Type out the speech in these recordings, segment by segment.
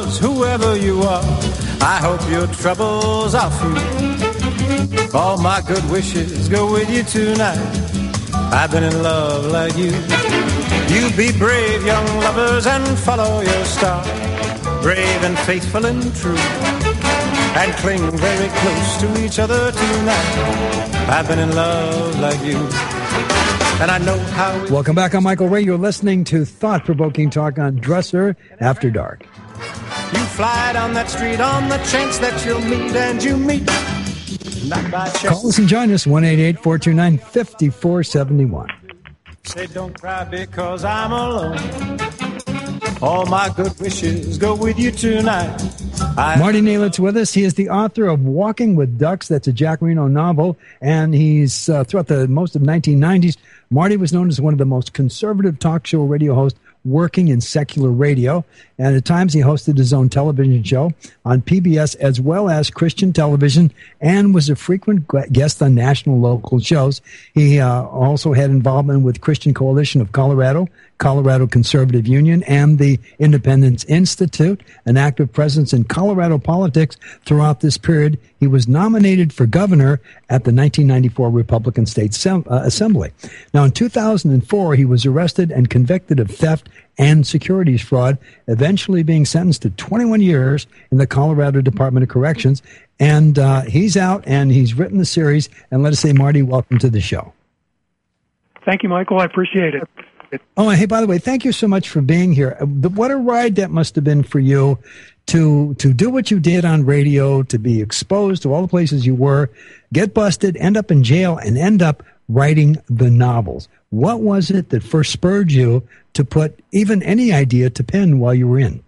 lovers, whoever you are, I hope your troubles are few. All my good wishes go with you tonight. I've been in love like you. You be brave, young lovers, and follow your star. Brave and faithful and true, and cling very close to each other tonight. I've been in love like you, and I know how. Welcome back. I'm Michael Ray. You're listening to Thought-Provoking Talk on Dresser After Dark. You fly down that street on the chance that you'll meet, and you meet. Not by chance. Call us and join us, 1-888-429-5471. Say don't cry because I'm alone. All my good wishes go with you tonight. Marty Nalit's with us. He is the author of Walking with Ducks. That's a Jack Reno novel, and he's throughout the most of 1990s. Marty was known as one of the most conservative talk show radio hosts working in secular radio, and at times he hosted his own television show on PBS as well as Christian television, and was a frequent guest on national local shows. He also had involvement with Christian Coalition of Colorado, Colorado Conservative Union, and the Independence Institute, an active presence in Colorado politics throughout this period. He was nominated for governor at the 1994 Republican State Assembly. Now, in 2004, he was arrested and convicted of theft and securities fraud, eventually being sentenced to 21 years in the Colorado Department of Corrections. And he's out, and he's written the series. And let us say, Marty, welcome to the show. Thank you, Michael. I appreciate it. Oh, hey, by the way, thank you so much for being here. What a ride that must have been for you to do what you did on radio, to be exposed to all the places you were, get busted, end up in jail, and end up writing the novels. What was it that first spurred you to put even any idea to pen while you were in?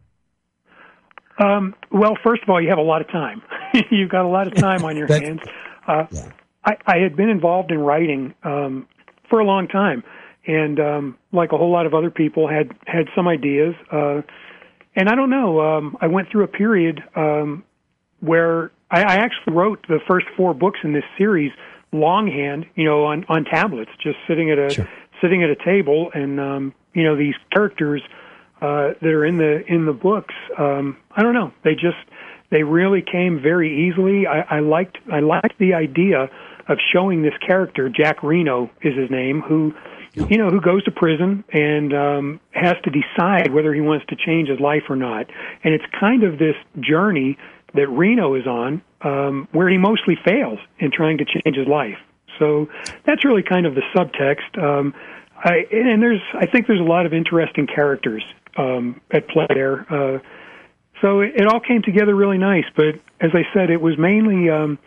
Well, first of all, you have a lot of time. You've got a lot of time on your hands. I had been involved in writing for a long time, and like a whole lot of other people, had some ideas. And I don't know, I went through a period where I actually wrote the first 4 books in this series longhand, on tablets, just sitting at a table, and these characters that are in the books. I don't know, they really came very easily. I liked the idea of showing this character, Jack Reno is his name, who goes to prison and has to decide whether he wants to change his life or not. And it's kind of this journey that Reno is on, where he mostly fails in trying to change his life. So that's really kind of the subtext. I think there's a lot of interesting characters at play there. So it all came together really nice. But as I said, it was mainly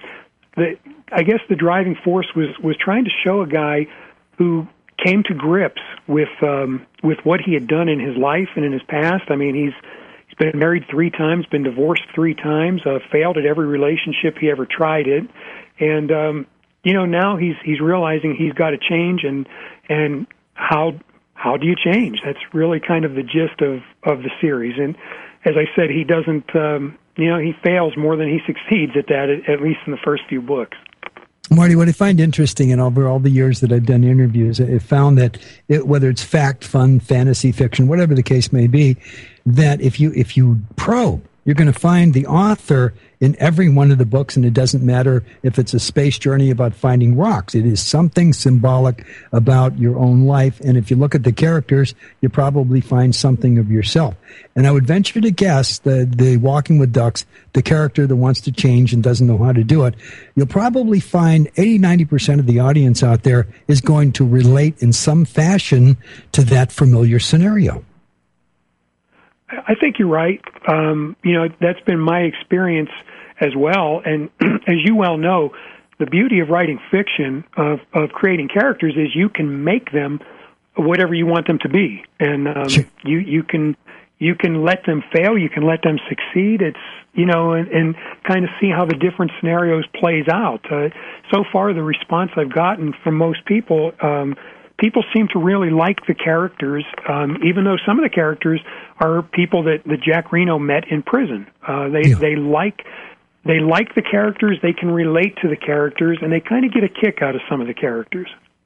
I guess the driving force was trying to show a guy who came to grips with what he had done in his life and in his past. I mean, he's been married 3 times, been divorced 3 times, failed at every relationship he ever tried it, and now he's realizing he's got to change, and how do you change? That's really kind of the gist of the series. And as I said, he doesn't he fails more than he succeeds at that, at least in the first few books. Marty, what I find interesting, and over all the years that I've done interviews, I've found that whether it's fact, fun, fantasy, fiction, whatever the case may be, that if you probe, you're going to find the author in every one of the books, and it doesn't matter if it's a space journey about finding rocks. It is something symbolic about your own life, and if you look at the characters, you probably find something of yourself. And I would venture to guess that the Walking with Ducks, the character that wants to change and doesn't know how to do it, you'll probably find 80-90% of the audience out there is going to relate in some fashion to that familiar scenario. I think you're right. That's been my experience as well. And as you well know, the beauty of writing fiction, of creating characters, is you can make them whatever you want them to be. And Sure. you can let them fail, you can let them succeed. It's and kind of see how the different scenarios plays out. So far, the response I've gotten from most people, people seem to really like the characters, even though some of the characters are people that Jack Reno met in prison. They like the characters, they can relate to the characters, and they kind of get a kick out of some of the characters.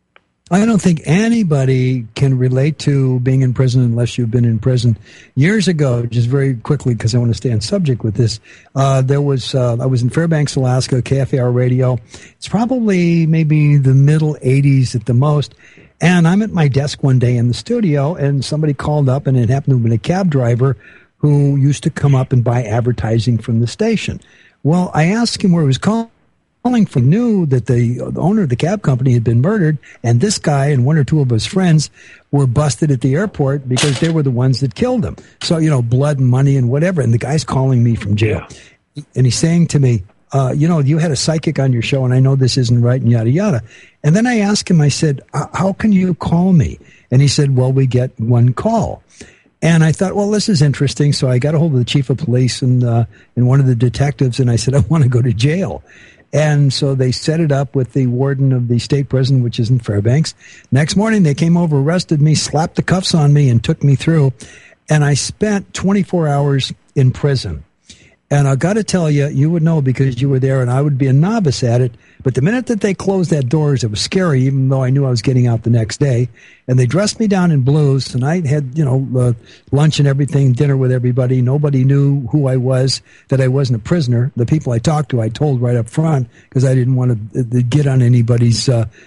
I don't think anybody can relate to being in prison unless you've been in prison. Years ago, just very quickly, because I want to stay on subject with this, I was in Fairbanks, Alaska, KFAR radio. It's probably maybe the middle 80s at the most. And I'm at my desk one day in the studio, and somebody called up, and it happened to have been a cab driver who used to come up and buy advertising from the station. Well, I asked him where he was calling from, knew that the owner of the cab company had been murdered, and this guy and one or two of his friends were busted at the airport because they were the ones that killed him. So, blood and money and whatever. And the guy's calling me from jail. Yeah. And he's saying to me, you had a psychic on your show, and I know this isn't right, and yada, yada. And then I asked him, I said, how can you call me? And he said, well, we get one call. And I thought, well, this is interesting. So I got a hold of the chief of police and one of the detectives, and I said, I want to go to jail. And so they set it up with the warden of the state prison, which is in Fairbanks. Next morning, they came over, arrested me, slapped the cuffs on me, and took me through. And I spent 24 hours in prison. And I got to tell you, you would know because you were there, and I would be a novice at it. But the minute that they closed that doors, it was scary, even though I knew I was getting out the next day. And they dressed me down in blues, and I had, lunch and everything, dinner with everybody. Nobody knew who I was, that I wasn't a prisoner. The people I talked to, I told right up front because I didn't want to get on anybody's,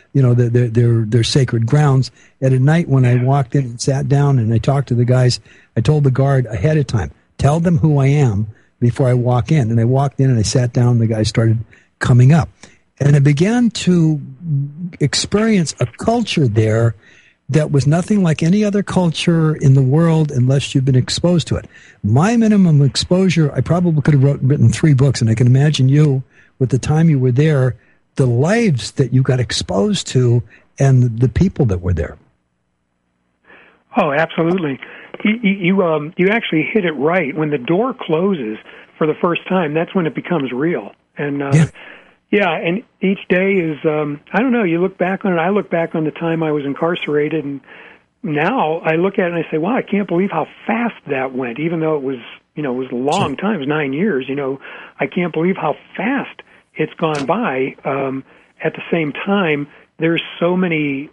their sacred grounds. And at night when I walked in and sat down and I talked to the guys, I told the guard ahead of time, tell them who I am before I walk in. And I walked in and I sat down and the guys started coming up. And I began to experience a culture there that was nothing like any other culture in the world unless you've been exposed to it. My minimum exposure, I probably could have written 3 books, and I can imagine you, with the time you were there, the lives that you got exposed to and the people that were there. Oh, absolutely. You actually hit it right. When the door closes for the first time, that's when it becomes real. And and each day is, I don't know, you look back on it. I look back on the time I was incarcerated, and now I look at it and I say, wow, I can't believe how fast that went, even though it was a long time, it was 9 years. I can't believe how fast it's gone by. At the same time, there's so many,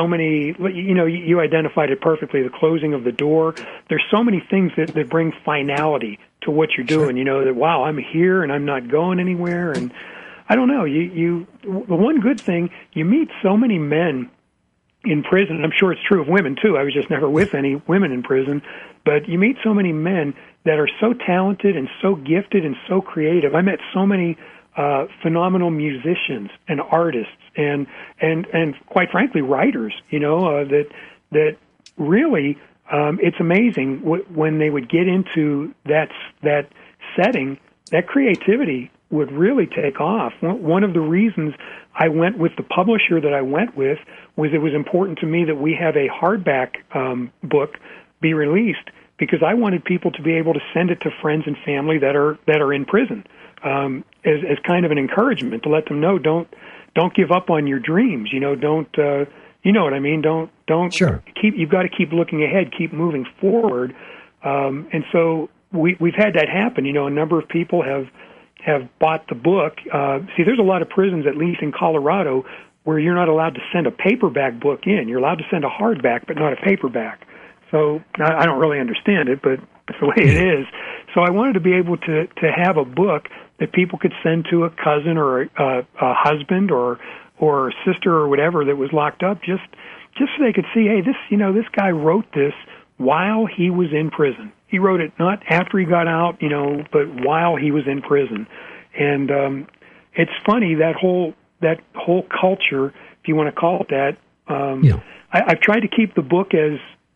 you identified it perfectly, the closing of the door. There's so many things that bring finality to what you're doing, that, wow, I'm here and I'm not going anywhere. And I don't know, the one good thing, you meet so many men in prison, and I'm sure it's true of women too. I was just never with any women in prison, but you meet so many men that are so talented and so gifted and so creative. I met so many phenomenal musicians and artists and quite frankly writers, that really it's amazing when they would get into that setting, that creativity would really take off. One of the reasons I went with the publisher that I went with was it was important to me that we have a hardback book be released because I wanted people to be able to send it to friends and family that are in prison. As kind of an encouragement to let them know, don't give up on your dreams. Don't, you know what I mean? Don't sure. You've got to keep looking ahead, keep moving forward. And so we've had that happen. A number of people have bought the book. See, there's a lot of prisons, at least in Colorado, where you're not allowed to send a paperback book in. You're allowed to send a hardback, but not a paperback. So I don't really understand it, but it's the way it is. So I wanted to be able to have a book that people could send to a cousin or a husband or a sister or whatever that was locked up, just so they could see, hey, this guy wrote this while he was in prison. He wrote it not after he got out, but while he was in prison. And it's funny, that whole culture, if you want to call it that. I've tried to keep the book as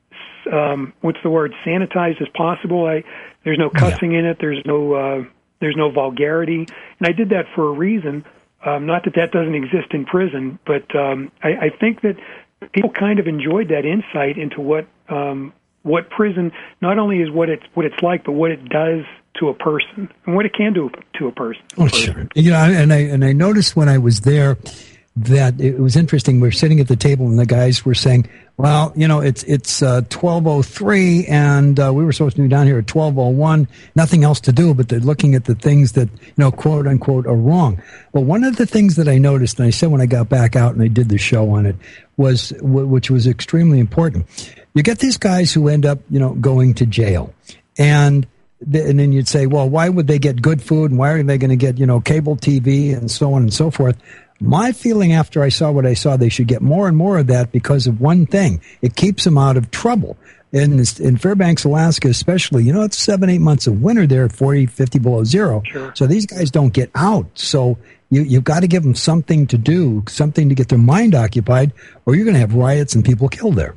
sanitized as possible. There's no cussing in it. There's no vulgarity, and I did that for a reason. Not that doesn't exist in prison, but I think that people kind of enjoyed that insight into what prison not only is what it's like, but what it does to a person and what it can do to a person. Oh, sure. And I noticed when I was there, that it was interesting. We're sitting at the table and the guys were saying, well, it's 12:03 and we were supposed to be down here at 12:01. Nothing else to do, but they're looking at the things that, quote unquote, are wrong. But one of the things that I noticed, and I said when I got back out and I did the show on it, which was extremely important. You get these guys who end up, going to jail, and then you'd say, well, why would they get good food and why are they going to get, cable TV and so on and so forth? My feeling after I saw what I saw, they should get more and more of that because of one thing. It keeps them out of trouble. In Fairbanks, Alaska especially, it's 7-8 months of winter there at 40, 50 below zero. Sure. So these guys don't get out. So you've got to give them something to do, something to get their mind occupied, or you're going to have riots and people killed there.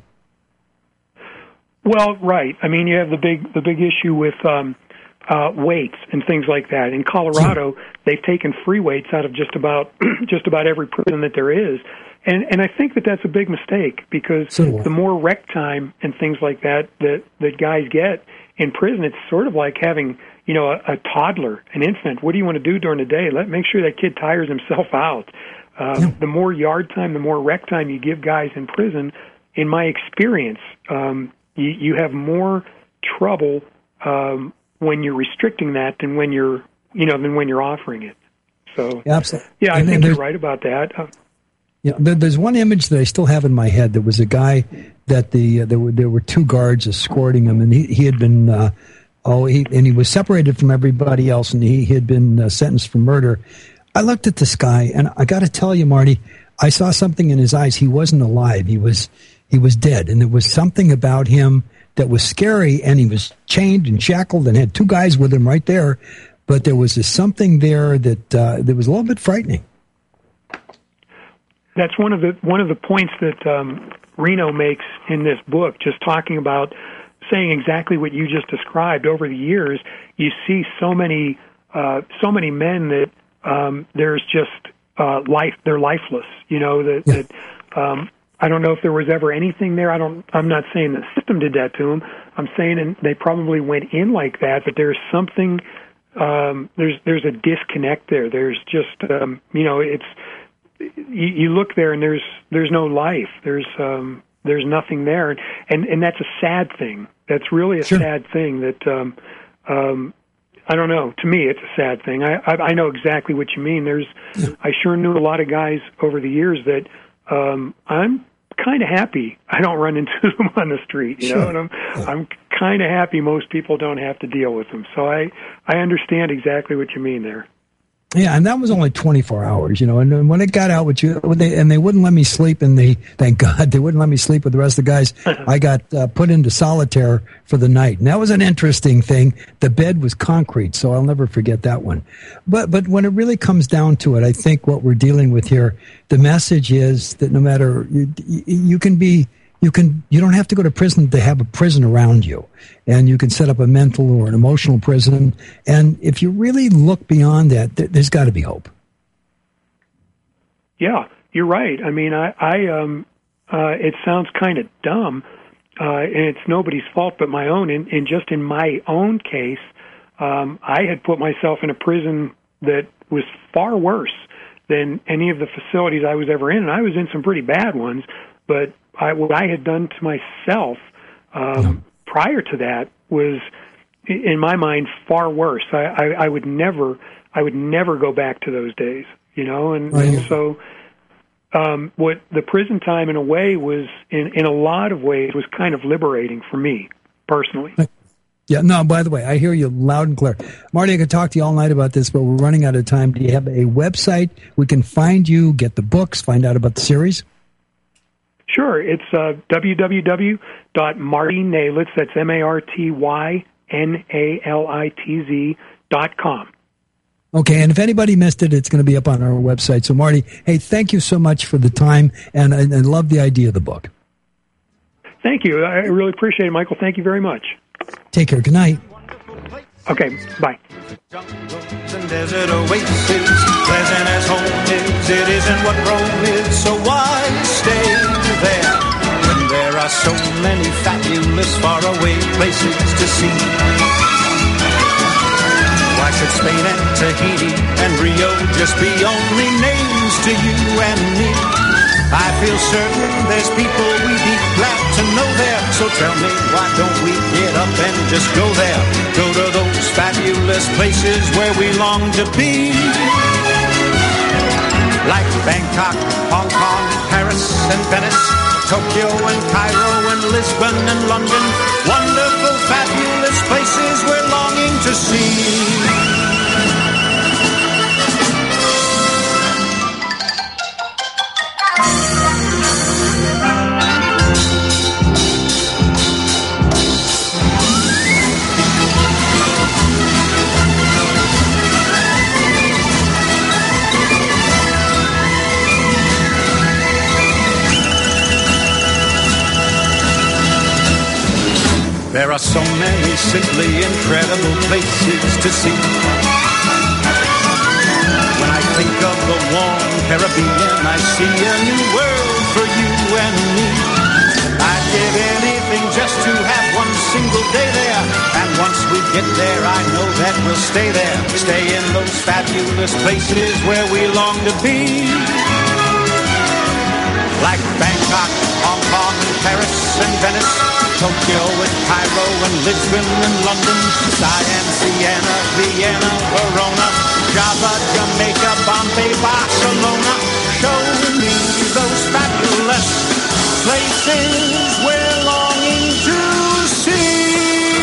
Well, right. I mean, you have the big issue with weights and things like that. In Colorado, they've taken free weights out of just about every prison that there is, and I think that's a big mistake because the more rec time and things like that guys get in prison, it's sort of like having a toddler, an infant. What do you want to do during the day? Make sure that kid tires himself out. The more yard time, the more rec time you give guys in prison, in my experience, you have more trouble when you're restricting that than when you're offering it. So absolutely, yeah, I think you're right about that. There's one image that I still have in my head. There was a guy that there were two guards escorting him, and he had been he was separated from everybody else, and he had been sentenced for murder. I looked at this guy, and I got to tell you, Marty, I saw something in his eyes. He wasn't alive. He was dead, and there was something about him that was scary, and he was chained and shackled and had two guys with him right there. But there was something there that was a little bit frightening. That's one of the points that Reno makes in this book, just talking about saying exactly what you just described. Over the years, you see so many men that there's just they're lifeless. I don't know if there was ever anything there. I'm not saying the system did that to them. I'm saying they probably went in like that, but there's something. There's a disconnect there. There's just it's you look there and there's no life. There's nothing there, and that's a sad thing. That's really a sad thing. That I don't know. To me, it's a sad thing. I know exactly what you mean. I sure knew a lot of guys over the years that I'm kind of happy I don't run into them on the street, and I'm kind of happy most people don't have to deal with them. So I understand exactly what you mean there. Yeah, and that was only 24 hours, and when it got out with you, they wouldn't let me sleep, and thank God, they wouldn't let me sleep with the rest of the guys. I got put into solitaire for the night, and that was an interesting thing. The bed was concrete, so I'll never forget that one. But when it really comes down to it, I think what we're dealing with here, the message is that no matter, you don't have to go to prison to have a prison around you, and you can set up a mental or an emotional prison. And if you really look beyond that, there's got to be hope. Yeah, you're right. I mean, it sounds kind of dumb, and it's nobody's fault but my own. And just in my own case, I had put myself in a prison that was far worse than any of the facilities I was ever in, and I was in some pretty bad ones, but what I had done to myself prior to that was, in my mind, far worse. I would never go back to those days, and so what the prison time, in a way, was in a lot of ways was kind of liberating for me personally. Yeah. No. By the way, I hear you loud and clear, Marty. I could talk to you all night about this, but we're running out of time. Do you have a website we can find you, get the books, find out about the series? Sure. It's www.martynalitz, that's MartyNalitz.com. Okay, and if anybody missed it, it's going to be up on our website. So, Marty, hey, thank you so much for the time, and I love the idea of the book. Thank you. I really appreciate it, Michael. Thank you very much. Take care. Good night. Okay, bye. Jungles and desert oases, pleasant as home is, it isn't what Rome is, so why stay there when there are so many fabulous faraway places to see? Why should Spain and Tahiti and Rio just be only names to you and me. I feel certain there's people we'd be glad to know there. So tell me, why don't we get up and just go there? Go to those fabulous places where we long to be. Like Bangkok, Hong Kong, Paris and Venice, Tokyo and Cairo and Lisbon and London. Wonderful, fabulous places we're longing to see. There are so many simply incredible places to see. When I think of the warm Caribbean, I see a new world for you and me. I'd give anything just to have one single day there. And once we get there, I know that we'll stay there. Stay in those fabulous places where we long to be. Like Bangkok, Hong Kong, Paris and Venice, Tokyo and Cairo and Lisbon and London, Siam, Siena, Vienna, Verona, Java, Jamaica, Bombay, Barcelona. Show me those fabulous places we're longing to see.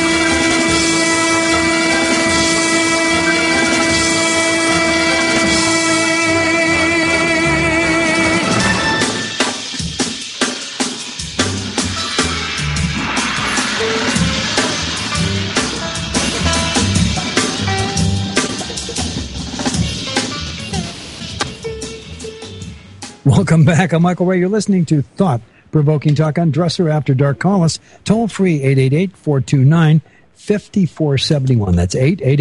Welcome back. I'm Michael Ray. You're listening to Thought-Provoking Talk on Dresser After Dark. Call us toll free 888-429-5471. That's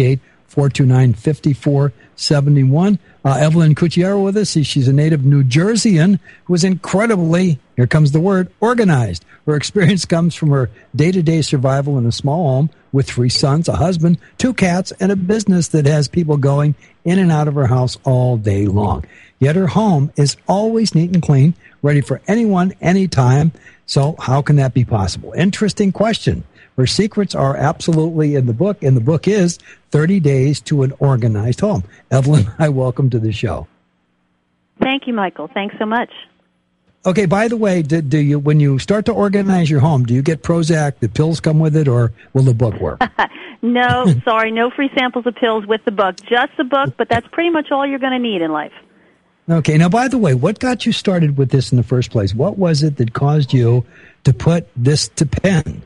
888-429-5471. Evelyn Cucchiaro with us. She's a native New Jerseyan who is incredibly, here comes the word, organized. Her experience comes from her day-to-day survival in a small home with 3 sons, a husband, 2 cats, and a business that has people going in and out of her house all day long. Yet her home is always neat and clean, ready for anyone, anytime. So how can that be possible? Interesting question. Her secrets are absolutely in the book, and the book is 30 Days to an Organized Home. Evelyn, hi, welcome to the show. Thank you, Michael. Thanks so much. Okay, by the way, do you, when you start to organize your home, do you get Prozac? The pills come with it, or will the book work? No, sorry, no free samples of pills with the book. Just the book, but that's pretty much all you're going to need in life. Okay. Now, by the way, what got you started with this in the first place? What was it that caused you to put this to pen?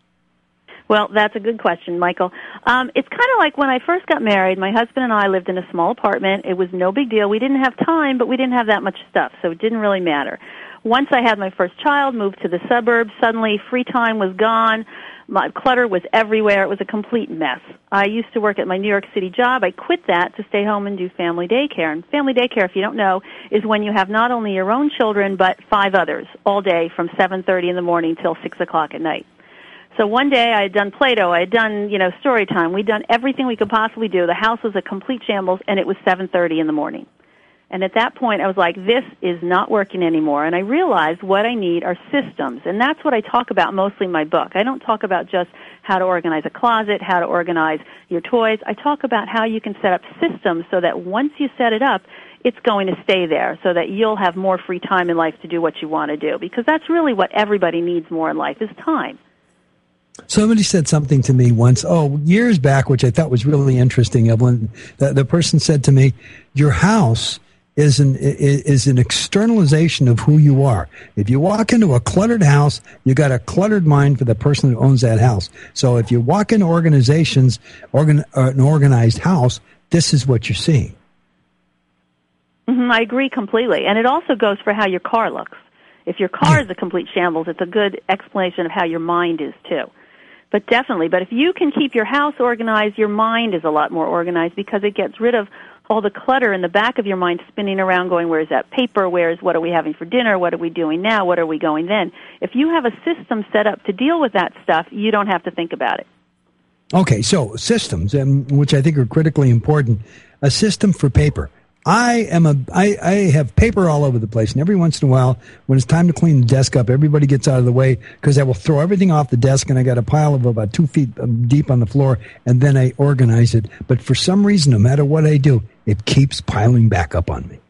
Well, that's a good question, Michael. It's kind of like when I first got married, my husband and I lived in a small apartment. It was no big deal. We didn't have time, but we didn't have that much stuff, so it didn't really matter. Once I had my first child, moved to the suburbs, suddenly free time was gone. My clutter was everywhere. It was a complete mess. I used to work at my New York City job. I quit that to stay home and do family daycare. And family daycare, if you don't know, is when you have not only your own children, but 5 others all day from 7:30 in the morning till 6 o'clock at night. So one day I had done Play-Doh. I had done, story time. We'd done everything we could possibly do. The house was a complete shambles, and it was 7:30 in the morning. And at that point, I was like, this is not working anymore. And I realized what I need are systems. And that's what I talk about mostly in my book. I don't talk about just how to organize a closet, how to organize your toys. I talk about how you can set up systems so that once you set it up, it's going to stay there so that you'll have more free time in life to do what you want to do. Because that's really what everybody needs more in life is time. Somebody said something to me once, years back, which I thought was really interesting, Evelyn. The person said to me, your house is an externalization of who you are. If you walk into a cluttered house, you got a cluttered mind for the person who owns that house. So if you walk into organizations, an organized house, this is what you're seeing. Mm-hmm, I agree completely. And it also goes for how your car looks. If your car is a complete shambles, it's a good explanation of how your mind is too. But definitely, if you can keep your house organized, your mind is a lot more organized because it gets rid of all the clutter in the back of your mind spinning around going, where's that paper? What are we having for dinner? What are we doing now? What are we going then? If you have a system set up to deal with that stuff, you don't have to think about it. Okay, so systems, which I think are critically important. A system for paper. I have paper all over the place, and every once in a while, when it's time to clean the desk up, everybody gets out of the way because I will throw everything off the desk, and I got a pile of about 2 feet deep on the floor, and then I organize it. But for some reason, no matter what I do, it keeps piling back up on me.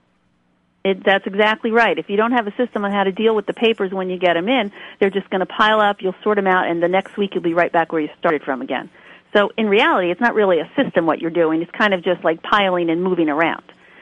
That's exactly right. If you don't have a system on how to deal with the papers when you get them in, they're just going to pile up, you'll sort them out, and the next week you'll be right back where you started from again. So in reality, it's not really a system what you're doing. It's kind of just like piling and moving around.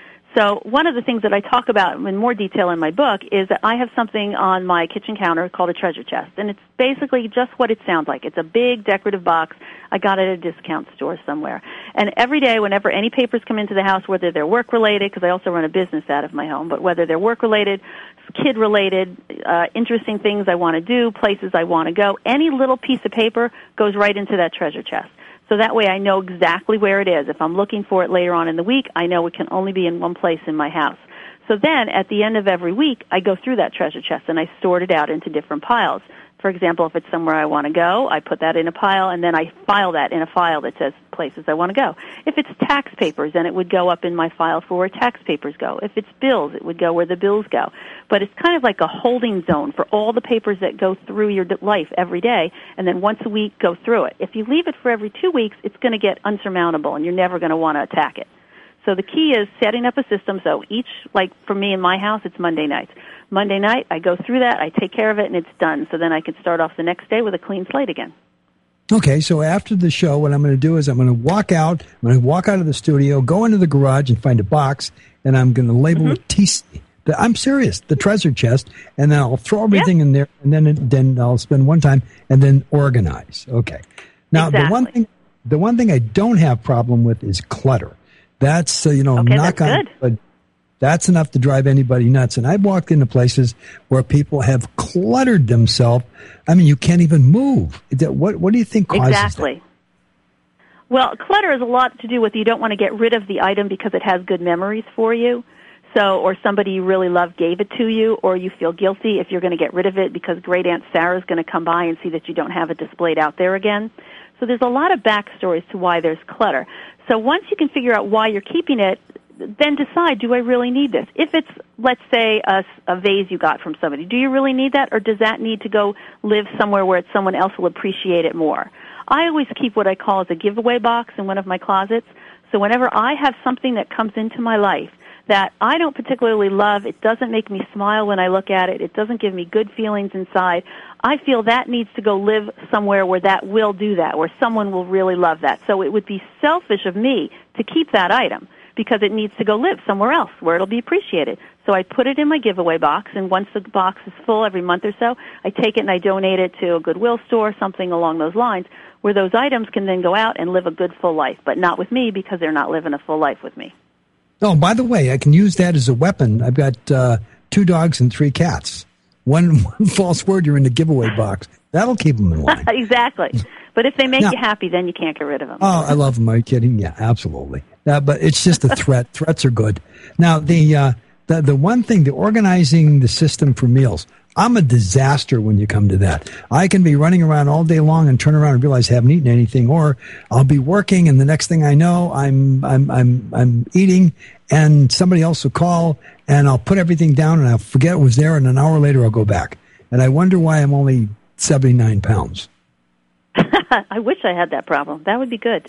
So one of the things that I talk about in more detail in my book is that I have something on my kitchen counter called a treasure chest, and it's basically just what it sounds like. It's a big decorative box I got at a discount store somewhere. And every day, whenever any papers come into the house, whether they're work-related, because I also run a business out of my home, but whether they're work-related, kid-related, interesting things I want to do, places I want to go, any little piece of paper goes right into that treasure chest. So that way I know exactly where it is. If I'm looking for it later on in the week, I know it can only be in one place in my house. So then at the end of every week, I go through that treasure chest and I sort it out into different piles. For example, if it's somewhere I want to go, I put that in a pile and then I file that in a file that says places I want to go. If it's tax papers, then it would go up in my file for where tax papers go. If it's bills, it would go where the bills go. But it's kind of like a holding zone for all the papers that go through your life every day, and then once a week go through it. If you leave it for every 2 weeks, it's going to get unsurmountable and you're never going to want to attack it. So the key is setting up a system. So each, like for me in my house, it's Monday nights. Monday night, I go through that, I take care of it, and it's done. So then I can start off the next day with a clean slate again. Okay, so after the show, what I'm going to do is I'm going to walk out of the studio, go into the garage and find a box, and I'm going to label it TC. I'm serious, the treasure chest, and then I'll throw everything in there, and then I'll spend one time and then organize. Okay. Now, exactly. the one thing I don't have problem with is clutter. That's, knock on, but that's enough to drive anybody nuts. And I've walked into places where people have cluttered themselves. I mean, you can't even move. What do you think causes exactly. that? Well, clutter has a lot to do with you don't want to get rid of the item because it has good memories for you. So, or somebody you really love gave it to you, or you feel guilty if you're going to get rid of it because Great Aunt Sarah's going to come by and see that you don't have it displayed out there again. So there's a lot of backstories to why there's clutter. So once you can figure out why you're keeping it, then decide, do I really need this? If it's, let's say, a vase you got from somebody, do you really need that, or does that need to go live somewhere where someone else will appreciate it more? I always keep what I call as a giveaway box in one of my closets. So whenever I have something that comes into my life that I don't particularly love, it doesn't make me smile when I look at it, it doesn't give me good feelings inside, I feel that needs to go live somewhere where that will do that, where someone will really love that. So it would be selfish of me to keep that item because it needs to go live somewhere else where it'll be appreciated. So I put it in my giveaway box, and once the box is full every month or so, I take it and I donate it to a Goodwill store, something along those lines, where those items can then go out and live a good full life, but not with me because they're not living a full life with me. Oh, by the way, I can use that as a weapon. I've got 2 dogs and 3 cats. One false word, you're in the giveaway box. That'll keep them in line. Exactly. But if they make you happy, then you can't get rid of them. Oh, I love them. Are you kidding? Yeah, absolutely. But it's just a threat. Threats are good. Now, the one thing, the organizing the system for meals, I'm a disaster when you come to that. I can be running around all day long and turn around and realize I haven't eaten anything, or I'll be working and the next thing I know, I'm eating, and somebody else will call and I'll put everything down and I'll forget it was there, and an hour later I'll go back. And I wonder why I'm only 79 pounds. I wish I had that problem. That would be good.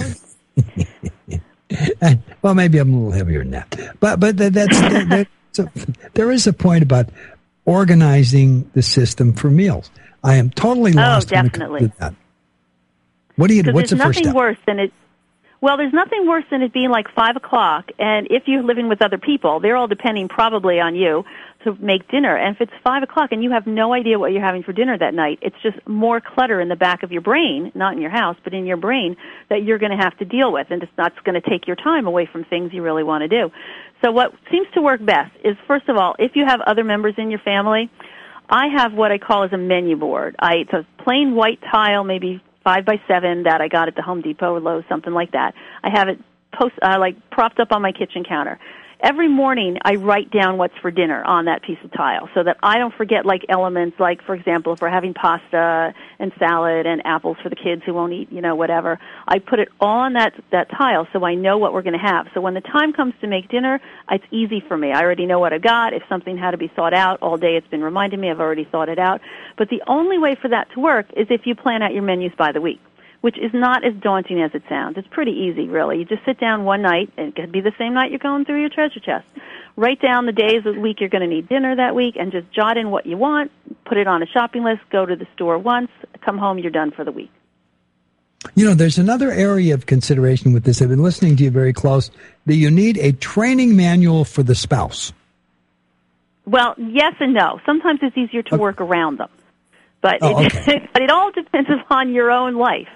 Well, maybe I'm a little heavier than that. But there is a point about organizing the system for meals. I am totally lost when it comes to that. What's the first step? Well, there's nothing worse than it being like 5 o'clock, and if you're living with other people, they're all depending probably on you to make dinner. And if it's 5 o'clock and you have no idea what you're having for dinner that night, it's just more clutter in the back of your brain, not in your house, but in your brain, that you're going to have to deal with, and that's going to take your time away from things you really want to do. So what seems to work best is, first of all, if you have other members in your family, I have what I call as a menu board. It's a plain white tile, maybe 5x7 that I got at the Home Depot or Lowe's, something like that. I have it propped up on my kitchen counter. every morning I write down what's for dinner on that piece of tile so that I don't forget like elements, like, for example, if we're having pasta and salad and apples for the kids who won't eat, whatever, I put it all on that tile so I know what we're going to have. So when the time comes to make dinner, it's easy for me. I already know what I got. If something had to be thought out all day, it's been reminding me I've already thought it out. But the only way for that to work is if you plan out your menus by the week, which is not as daunting as it sounds. It's pretty easy, really. You just sit down one night, and it could be the same night you're going through your treasure chest. Write down the days of the week you're going to need dinner that week, and just jot in what you want, put it on a shopping list, go to the store once, come home, you're done for the week. There's another area of consideration with this. I've been listening to you very close, that you need a training manual for the spouse. Well, yes and no. Sometimes it's easier to work around them. But but it all depends upon your own life.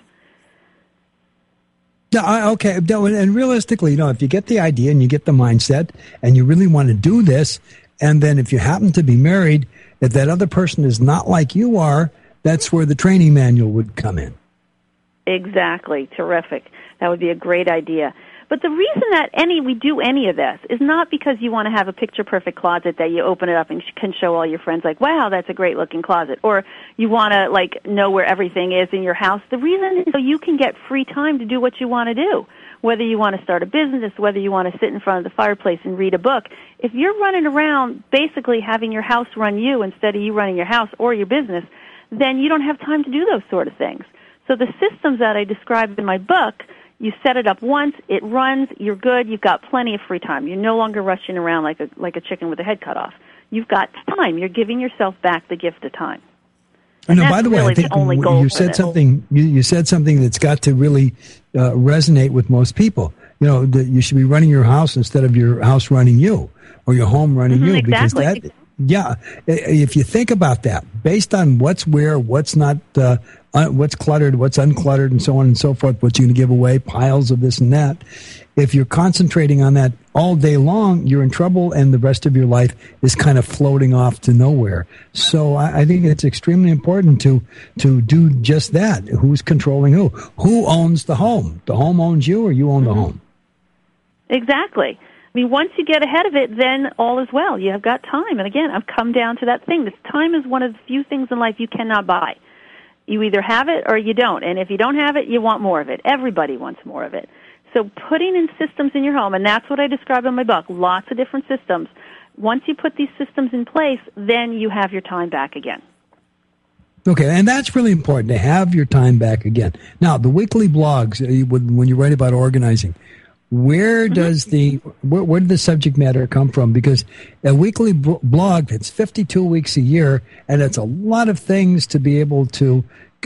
No, okay. No, and realistically, if you get the idea and you get the mindset and you really want to do this, and then if you happen to be married, if that other person is not like you are, that's where the training manual would come in. Exactly. Terrific. That would be a great idea. But the reason that we do any of this is not because you want to have a picture-perfect closet that you open it up and can show all your friends, like, wow, that's a great-looking closet. Or you want to, know where everything is in your house. The reason is so you can get free time to do what you want to do. Whether you want to start a business, whether you want to sit in front of the fireplace and read a book. If you're running around basically having your house run you instead of you running your house or your business, then you don't have time to do those sort of things. So the systems that I described in my book, you set it up once, it runs, you're good, you've got plenty of free time. You're no longer rushing around like a chicken with their head cut off. You've got time. You're giving yourself back the gift of time. And by the way, I think you said something. You said something that's got to really resonate with most people. That you should be running your house instead of your house running you, or your home running you. Exactly. Because if you think about that, based on what's where, what's not, what's cluttered, what's uncluttered, and so on and so forth, what you're going to give away, piles of this and that. If you're concentrating on that all day long, you're in trouble, and the rest of your life is kind of floating off to nowhere. So I think it's extremely important to do just that. Who's controlling who? Who owns the home? The home owns you, or you own the home? Exactly. Once you get ahead of it, then all is well. You have got time. And again, I've come down to that thing. This time is one of the few things in life you cannot buy. You either have it or you don't. And if you don't have it, you want more of it. Everybody wants more of it. So putting in systems in your home, and that's what I describe in my book, lots of different systems. Once you put these systems in place, then you have your time back again. Okay, and that's really important, to have your time back again. Now, the weekly blogs, when you write about organizing, where does where did the subject matter come from? Because a weekly blog, it's 52 weeks a year, and it's a lot of things to be able to,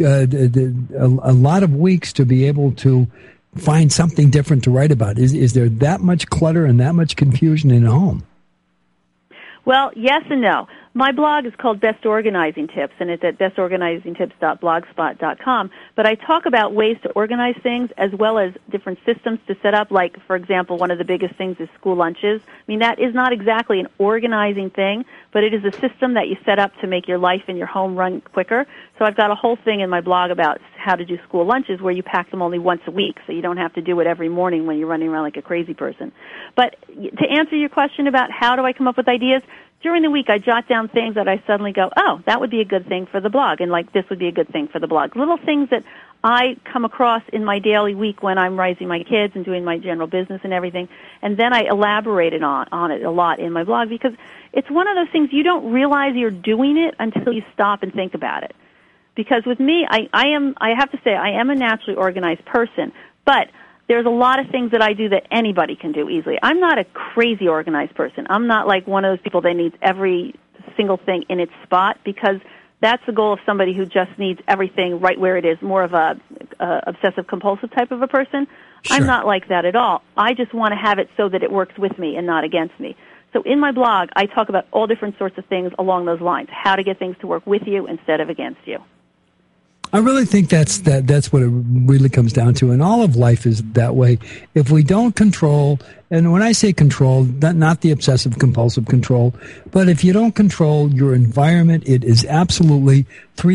a lot of weeks to be able to find something different to write about. Is there that much clutter and that much confusion in a home? Well, yes and no. My blog is called Best Organizing Tips, and it's at bestorganizingtips.blogspot.com. But I talk about ways to organize things as well as different systems to set up. Like, for example, one of the biggest things is school lunches. That is not exactly an organizing thing, but it is a system that you set up to make your life and your home run quicker. So I've got a whole thing in my blog about how to do school lunches where you pack them only once a week, so you don't have to do it every morning when you're running around like a crazy person. But to answer your question about how do I come up with ideas, during the week, I jot down things that I suddenly go, oh, that would be a good thing for the blog, and this would be a good thing for the blog. Little things that I come across in my daily week when I'm raising my kids and doing my general business and everything, and then I elaborated on it a lot in my blog, because it's one of those things you don't realize you're doing it until you stop and think about it. Because with me, I have to say, I am a naturally organized person, but there's a lot of things that I do that anybody can do easily. I'm not a crazy organized person. I'm not like one of those people that needs every single thing in its spot, because that's the goal of somebody who just needs everything right where it is, more of a obsessive-compulsive type of a person. Sure. I'm not like that at all. I just want to have it so that it works with me and not against me. So in my blog, I talk about all different sorts of things along those lines, how to get things to work with you instead of against you. I really think that's what it really comes down to, and all of life is that way. If we don't control, and when I say control, not the obsessive-compulsive control, but if you don't control your environment, it is absolutely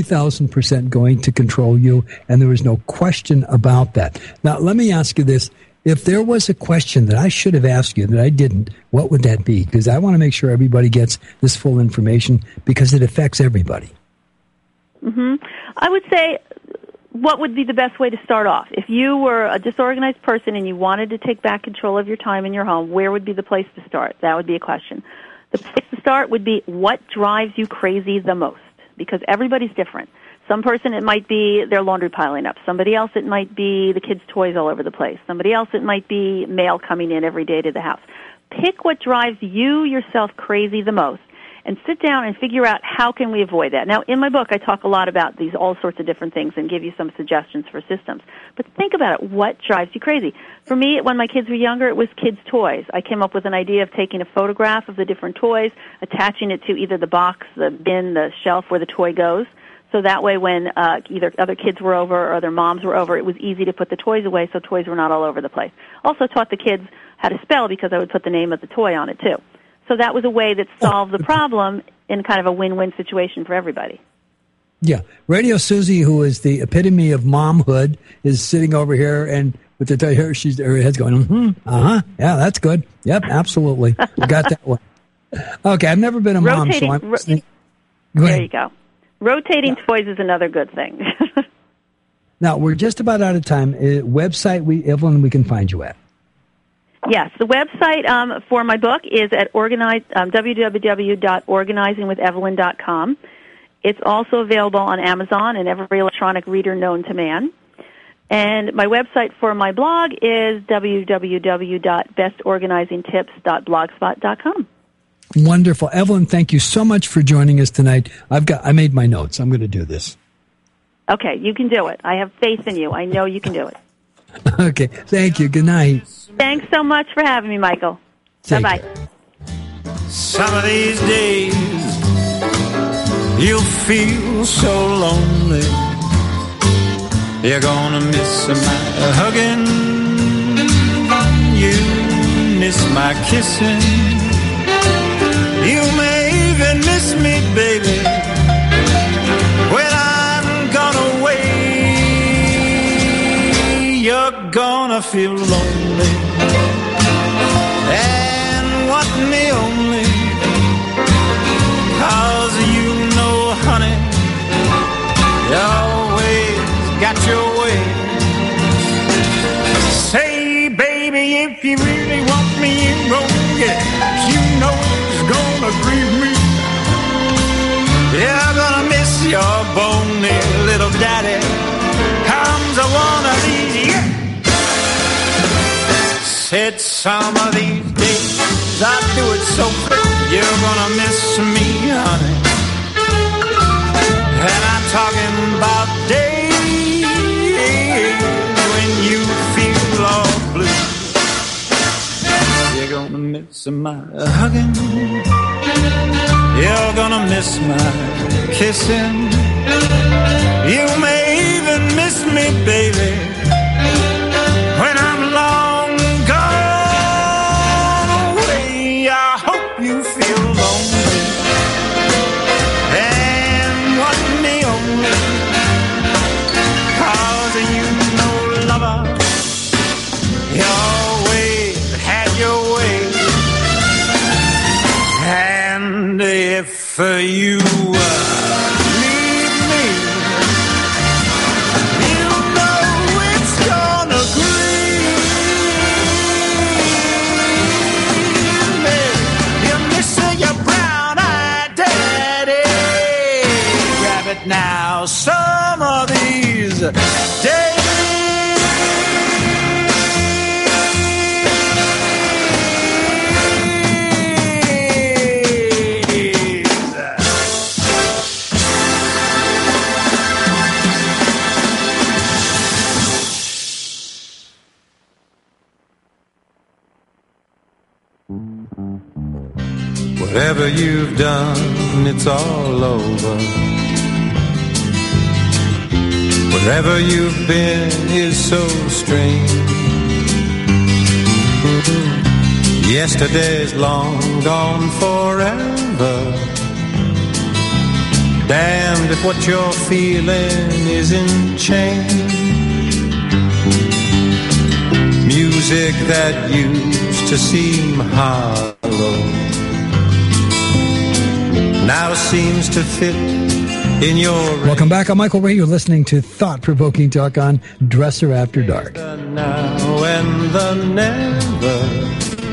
3,000% going to control you, and there is no question about that. Now, let me ask you this. if there was a question that I should have asked you that I didn't, what would that be? Because I want to make sure everybody gets this full information because it affects everybody. I would say, what would be the best way to start off? If you were a disorganized person and you wanted to take back control of your time in your home, where would be the place to start? That would be a question. The place to start would be, what drives you crazy the most? Because everybody's different. Some person, it might be their laundry piling up. Somebody else, it might be the kids' toys all over the place. Somebody else, it might be mail coming in every day to the house. Pick what drives you yourself crazy the most, and sit down and figure out how can we avoid that. Now, in my book, I talk a lot about these all sorts of different things and give you some suggestions for systems. But think about it. What drives you crazy? For me, when my kids were younger, it was kids' toys. I came up with an idea of taking a photograph of the different toys, attaching it to either the box, the bin, the shelf where the toy goes. So that way when either other kids were over or their moms were over, it was easy to put the toys away so toys were not all over the place. Also taught the kids how to spell because I would put the name of the toy on it, too. So that was a way that solved the problem in kind of a win-win situation for everybody. Yeah. Radio Susie, who is the epitome of momhood, is sitting over here and with her head's going, yeah, that's good. Yep, absolutely. Got that one. Okay, I've never been a mom, so I'm listening. There you go. Rotating toys is another good thing. Now, we're just about out of time. Website, Evelyn, we can find you at. Yes, the website for my book is at www.organizingwithevelyn.com. It's also available on Amazon and every electronic reader known to man. And my website for my blog is www.bestorganizingtips.blogspot.com. Wonderful. Evelyn, thank you so much for joining us tonight. I made my notes. I'm going to do this. Okay, you can do it. I have faith in you. I know you can do it. Okay, thank you. Good night. Thanks so much for having me, Michael. Bye-bye. Some of these days you'll feel so lonely. You're gonna miss my hugging. You miss my kissing. You may even miss me, baby, when I'm gone away. You're gonna feel lonely and want me only, 'cause you know, honey, you always got your way. Say, baby, if you really want me, you won't get. You know it's gonna grieve me. You're gonna miss your bony little daddy. Comes a one of these years. Said some of these days I do it so quick. You're gonna miss me, honey. And I'm talking about days when you feel all blue. You're gonna miss my hugging. You're gonna miss my kissing. You may even miss me, baby, when I'm long gone away. I hope you feel lonely and want me only, 'cause you know, lover, you always had your way. And if you leave me, you know it's gonna grieve me. You're missing your brown-eyed daddy. Grab it now, some of these days. Whatever you've done, it's all over. Wherever you've been is so strange. Yesterday's long gone forever. Damned if what you're feeling isn't change. Music music that used to seem hollow now seems to fit in your... Welcome back. I'm Michael Ray. You're listening to Thought-Provoking Talk on Dresser After Dark. The now and the never.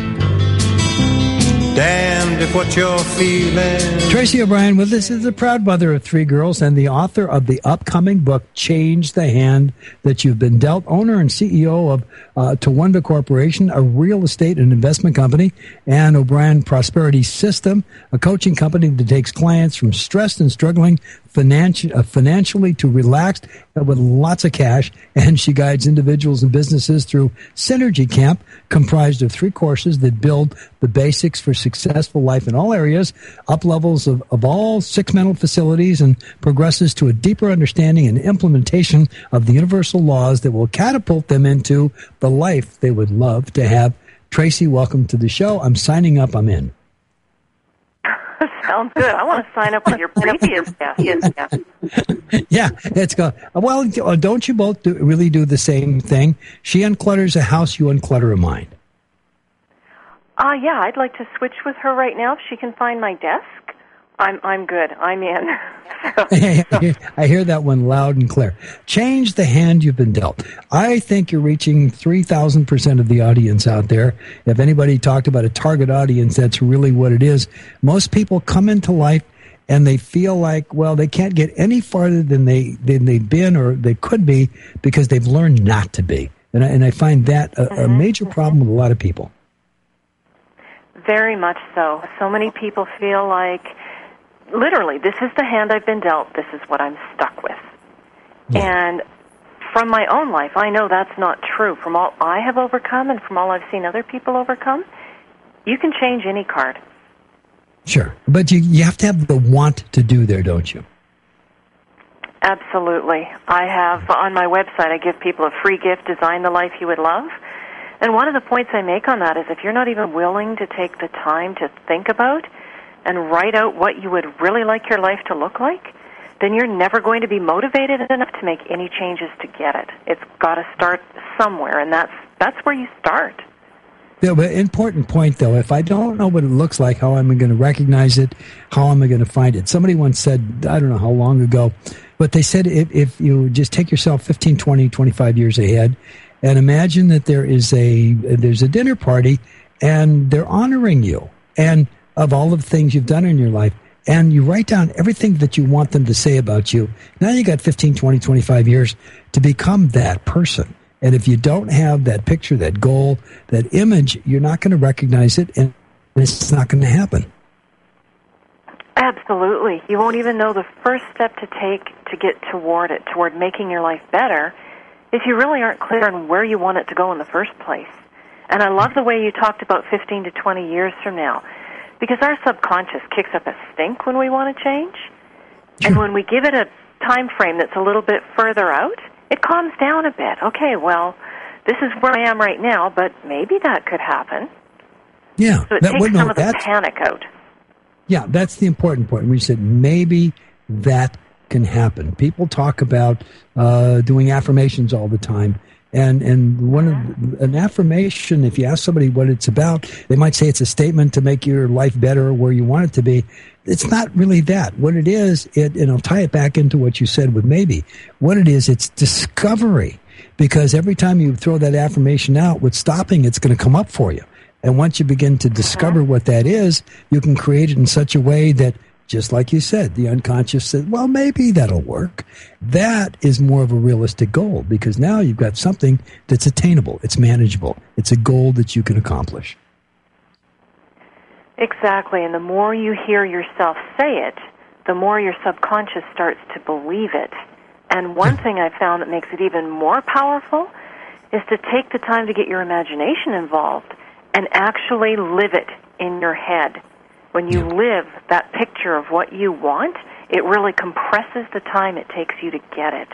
Damned if what you're feeling. Tracy O'Brien with us is the proud mother of 3 girls and the author of the upcoming book, Change the Hand That You've Been Dealt, owner and CEO of Towanda Corporation, a real estate and investment company, and O'Brien Prosperity System, a coaching company that takes clients from stressed and struggling financially to relaxed with lots of cash, and she guides individuals and businesses through Synergy Camp, comprised of 3 courses that build the basics for successful life in all areas, up levels of all 6 mental facilities, and progresses to a deeper understanding and implementation of the universal laws that will catapult them into the life they would love to have. Tracy, welcome to the show. I'm signing up. I'm in. Sounds good. I want to sign up with your previous guest. Yeah, let's go. Well, don't you both really do the same thing? She unclutters a house, you unclutter a mind. Yeah, I'd like to switch with her right now if she can find my desk. I'm good. I'm in. I hear that one loud and clear. Change the hand you've been dealt. I think you're reaching 3,000% of the audience out there. If anybody talked about a target audience, that's really what it is. Most people come into life and they feel like, well, they can't get any farther than they've been or they could be because they've learned not to be. And I find that a major problem with a lot of people. Very much so. So many people feel like, literally, this is the hand I've been dealt, this is what I'm stuck with. Yeah. And from my own life, I know that's not true. From all I have overcome and from all I've seen other people overcome, you can change any card. Sure. But you have to have the want to do there, don't you? Absolutely. I have, on my website, I give people a free gift, Design the Life You Would Love. And one of the points I make on that is if you're not even willing to take the time to think about and write out what you would really like your life to look like, then you're never going to be motivated enough to make any changes to get it. It's got to start somewhere, and that's where you start. Yeah, but important point, though. If I don't know what it looks like, how am I going to recognize it? How am I going to find it? Somebody once said, I don't know how long ago, but they said if you just take yourself 15, 20, 25 years ahead and imagine that there's a dinner party and they're honoring you and of all of the things you've done in your life, and you write down everything that you want them to say about you. Now you got 15, 20, 25 years to become that person. And if you don't have that picture, that goal, that image, you're not going to recognize it, and it's not going to happen. Absolutely. You won't even know the first step to take to get toward it, toward making your life better, if you really aren't clear on where you want it to go in the first place. And I love the way you talked about 15 to 20 years from now, because our subconscious kicks up a stink when we want to change. Sure. And when we give it a time frame that's a little bit further out, it calms down a bit. Okay, well, this is where I am right now, but maybe that could happen. Yeah. So it takes some of the panic out. Yeah, that's the important point. We said maybe that can happen. People talk about doing affirmations all the time. And an affirmation, if you ask somebody what it's about, they might say it's a statement to make your life better where you want it to be. It's not really that. What it is, and I'll tie it back into what you said with maybe. What it is, it's discovery. Because every time you throw that affirmation out, what's stopping it's going to come up for you. And once you begin to discover what that is, you can create it in such a way that, just like you said, the unconscious said, well, maybe that'll work. That is more of a realistic goal because now you've got something that's attainable. It's manageable. It's a goal that you can accomplish. Exactly. And the more you hear yourself say it, the more your subconscious starts to believe it. And one thing I found that makes it even more powerful is to take the time to get your imagination involved and actually live it in your head. When you live that picture of what you want, it really compresses the time it takes you to get it.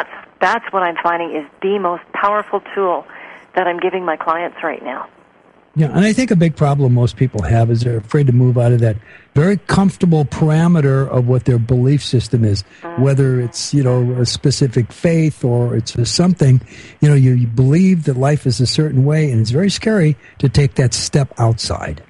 That's what I'm finding is the most powerful tool that I'm giving my clients right now. Yeah, and I think a big problem most people have is they're afraid to move out of that very comfortable parameter of what their belief system is, whether it's, a specific faith or it's something, you believe that life is a certain way, and it's very scary to take that step outside.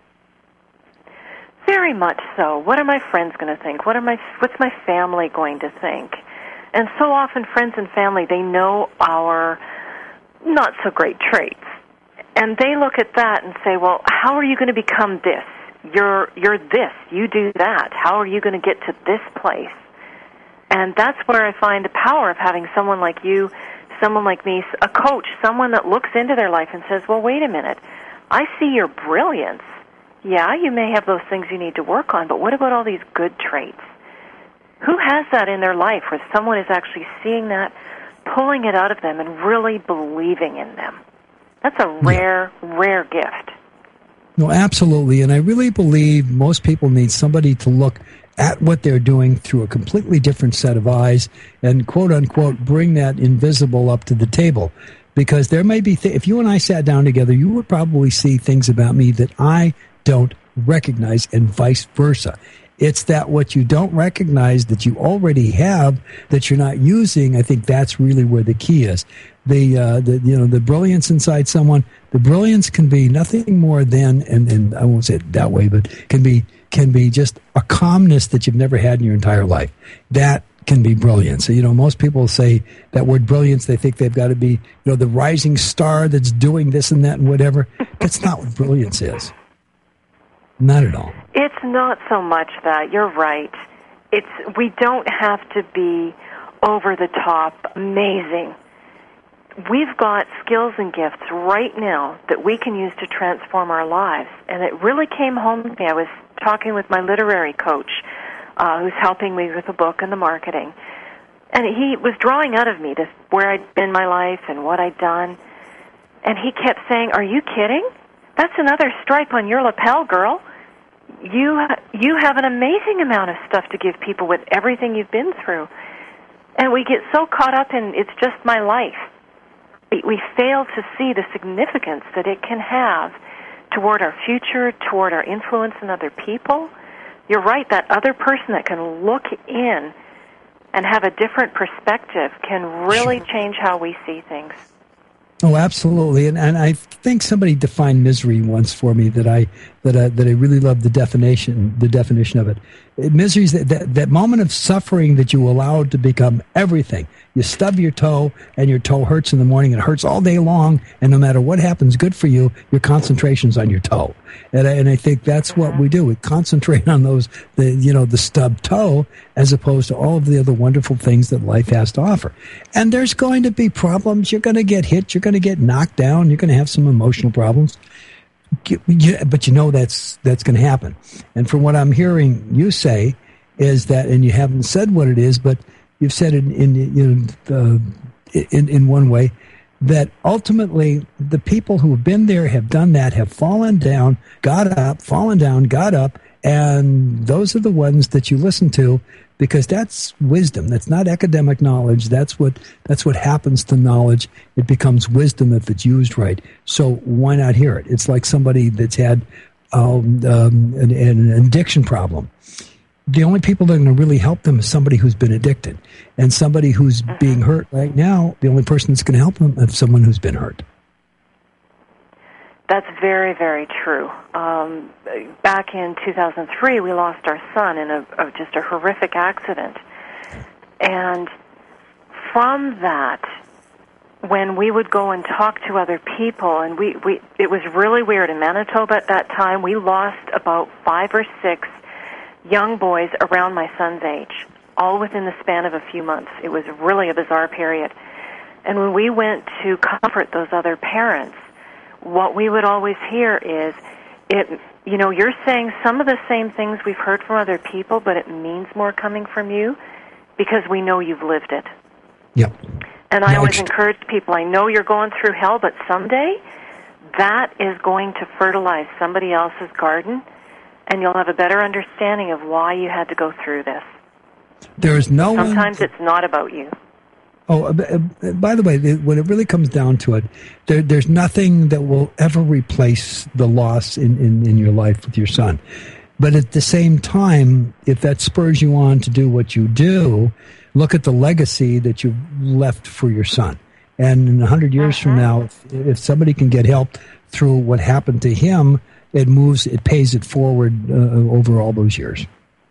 Very much so. What are my friends going to think? What's my family going to think? And so often friends and family, they know our not so great traits. And they look at that and say, well, how are you going to become this? You're this. You do that. How are you going to get to this place? And that's where I find the power of having someone like you, someone like me, a coach, someone that looks into their life and says, well, wait a minute. I see your brilliance. Yeah, you may have those things you need to work on, but what about all these good traits? Who has that in their life where someone is actually seeing that, pulling it out of them, and really believing in them? That's a rare, rare gift. No, absolutely. And I really believe most people need somebody to look at what they're doing through a completely different set of eyes and, quote unquote, bring that invisible up to the table. Because there may be, if you and I sat down together, you would probably see things about me that I don't recognize, and vice versa. It's that what you don't recognize that you already have that you're not using. I think that's really where the key is. The brilliance inside someone. The brilliance can be nothing more than, and I won't say it that way, but can be just a calmness that you've never had in your entire life. That can be brilliance. So, most people say that word brilliance, they think they've got to be, the rising star that's doing this and that and whatever. That's not what brilliance is. Not at all. It's not so much that. You're right. We don't have to be over the top amazing. We've got skills and gifts right now that we can use to transform our lives. And it really came home to me. I was talking with my literary coach, who's helping me with the book and the marketing. And he was drawing out of me this, where I'd been in my life and what I'd done. And he kept saying, are you kidding? That's another stripe on your lapel, girl. You have an amazing amount of stuff to give people with everything you've been through. And we get so caught up in, it's just my life. We fail to see the significance that it can have toward our future, toward our influence in other people. You're right, that other person that can look in and have a different perspective can really change how we see things. Oh, absolutely, and I think somebody defined misery once for me that I really love the definition of it. Misery is that moment of suffering that you allow to become everything. You stub your toe, and your toe hurts in the morning. It hurts all day long, and no matter what happens good for you, your concentration's on your toe. And I think that's what we do. We concentrate on the stubbed toe, as opposed to all of the other wonderful things that life has to offer. And there's going to be problems. You're going to get hit. You're going to get knocked down. You're going to have some emotional problems. But that's going to happen. And from what I'm hearing you say is that, and you haven't said what it is, but you've said it in one way, that ultimately the people who have been there, have done that, have fallen down, got up, fallen down, got up, and those are the ones that you listen to, because that's wisdom. That's not academic knowledge. That's what happens to knowledge. It becomes wisdom if it's used right. So why not hear it? It's like somebody that's had an addiction problem. The only people that are going to really help them is somebody who's been addicted. And somebody who's being hurt right now, the only person that's going to help them is someone who's been hurt. That's very, very true. Back in 2003, we lost our son in just a horrific accident. And from that, when we would go and talk to other people, and it was really weird. In Manitoba at that time, we lost about 5 or 6 young boys around my son's age, all within the span of a few months. It was really a bizarre period. And when we went to comfort those other parents, what we would always hear is, you're saying some of the same things we've heard from other people, but it means more coming from you because we know you've lived it. Yep. And I always encourage people, I know you're going through hell, but someday that is going to fertilize somebody else's garden, and you'll have a better understanding of why you had to go through this. There is no Sometimes it's not about you. Oh, by the way, when it really comes down to it, there's nothing that will ever replace the loss in your life with your son. But at the same time, if that spurs you on to do what you do, look at the legacy that you've left for your son. And in 100 years from now, if somebody can get help through what happened to him, it pays it forward over all those years.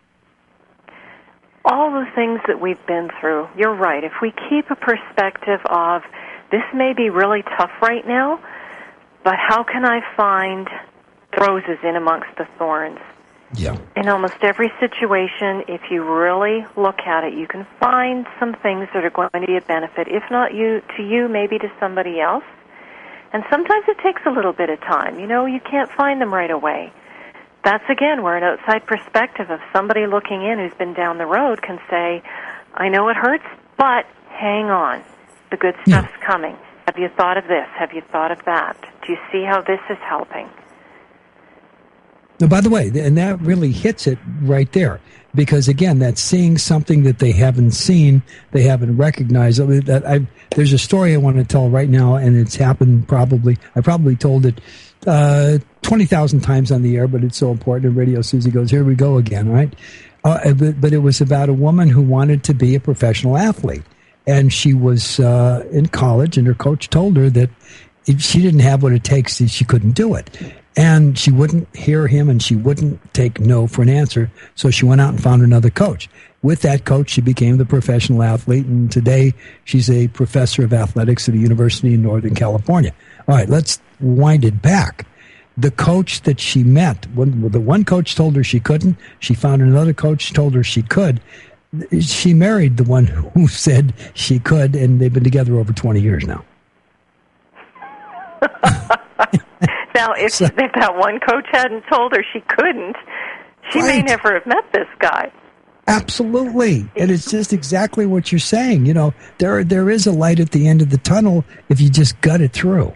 All the things that we've been through, you're right. If we keep a perspective of, this may be really tough right now, but how can I find roses in amongst the thorns? Yeah. In almost every situation, if you really look at it, you can find some things that are going to be a benefit, if not to you, maybe to somebody else. And sometimes it takes a little bit of time. You can't find them right away. That's, again, where an outside perspective of somebody looking in who's been down the road can say, I know it hurts, but hang on. The good stuff's coming. Have you thought of this? Have you thought of that? Do you see how this is helping? Now, by the way, and that really hits it right there. Because, again, that's seeing something that they haven't seen, they haven't recognized. There's a story I want to tell right now, and it's happened I probably told it 20,000 times on the air, but it's so important. And Radio Susie goes, here we go again, right? But it was about a woman who wanted to be a professional athlete. And she was in college, and her coach told her that if she didn't have what it takes, she couldn't do it. And she wouldn't hear him, and she wouldn't take no for an answer. So she went out and found another coach. With that coach, she became the professional athlete, and today she's a professor of athletics at a university in Northern California. All right, let's wind it back. The coach that she met, the one coach told her she couldn't. She found another coach told her she could. She married the one who said she could, and they've been together over 20 years now. Now, if that one coach hadn't told her she couldn't, she may never have met this guy. Absolutely. And it's just exactly what you're saying. There is a light at the end of the tunnel if you just gut it through.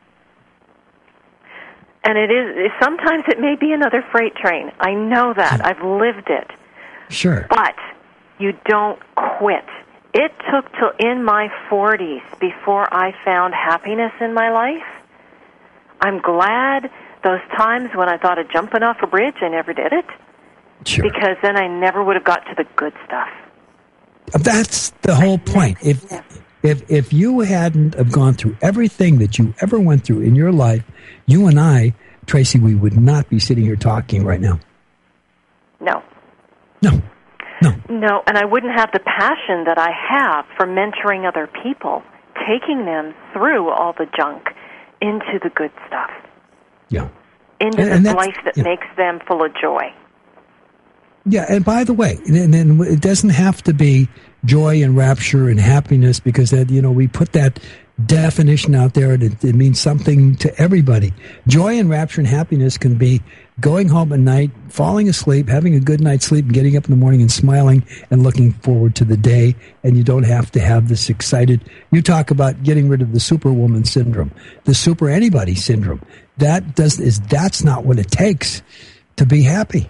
And sometimes it may be another freight train. I know that. I've lived it. Sure. But you don't quit. It took till in my 40s before I found happiness in my life. I'm glad those times when I thought of jumping off a bridge, I never did it. Sure. Because then I never would have got to the good stuff. That's the whole point. If you hadn't have gone through everything that you ever went through in your life, you and I, Tracy, we would not be sitting here talking right now. No. No, and I wouldn't have the passion that I have for mentoring other people, taking them through all the junk into the good stuff. Yeah. Into the life that makes them full of joy. Yeah, and by the way, and it doesn't have to be joy and rapture and happiness, because we put that definition out there, and it means something to everybody. Joy and rapture and happiness can be going home at night, falling asleep, having a good night's sleep, and getting up in the morning and smiling and looking forward to the day. And you don't have to have this excited. You talk about getting rid of the superwoman syndrome, the super anybody syndrome. That's not what it takes to be happy.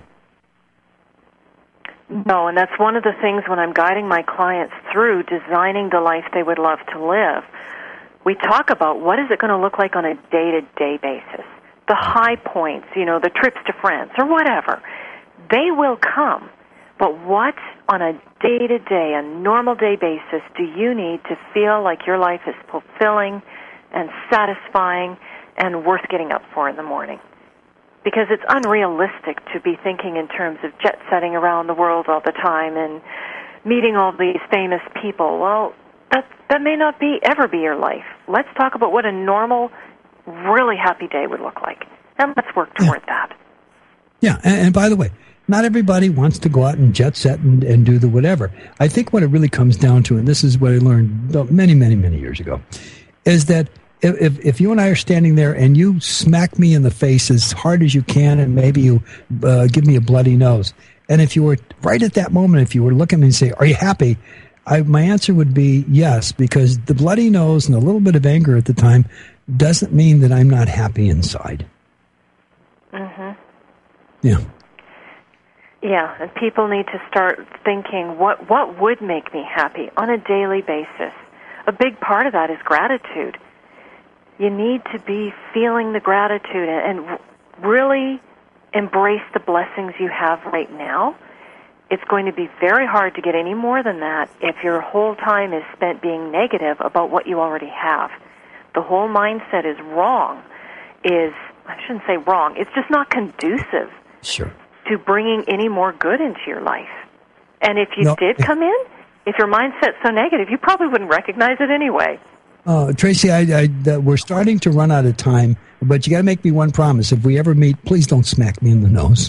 No, and that's one of the things when I'm guiding my clients through designing the life they would love to live. We talk about what is it going to look like on a day-to-day basis. The high points, the trips to France or whatever, they will come. But what on a day-to-day, a normal day basis, do you need to feel like your life is fulfilling and satisfying and worth getting up for in the morning? Because it's unrealistic to be thinking in terms of jet-setting around the world all the time and meeting all these famous people. Well, that may not ever be your life. Let's talk about what a normal, really happy day would look like. And let's work toward that. Yeah, and by the way, not everybody wants to go out and jet set and do the whatever. I think what it really comes down to, and this is what I learned many, many, many years ago, is that if you and I are standing there and you smack me in the face as hard as you can, and maybe you give me a bloody nose, and if you were right at that moment, if you were to look at me and say, "Are you happy?" my answer would be yes, because the bloody nose and a little bit of anger at the time doesn't mean that I'm not happy inside. Mm-hmm. Yeah. Yeah, and people need to start thinking, what would make me happy on a daily basis? a big part of that is gratitude. You need to be feeling the gratitude and really embrace the blessings you have right now. It's going to be very hard to get any more than that if your whole time is spent being negative about what you already have. The whole mindset is wrong. I shouldn't say wrong. It's just not conducive to bringing any more good into your life. And if you did come in, if your mindset's so negative, you probably wouldn't recognize it anyway. Tracy, we're starting to run out of time, but you got to make me one promise. If we ever meet, please don't smack me in the nose.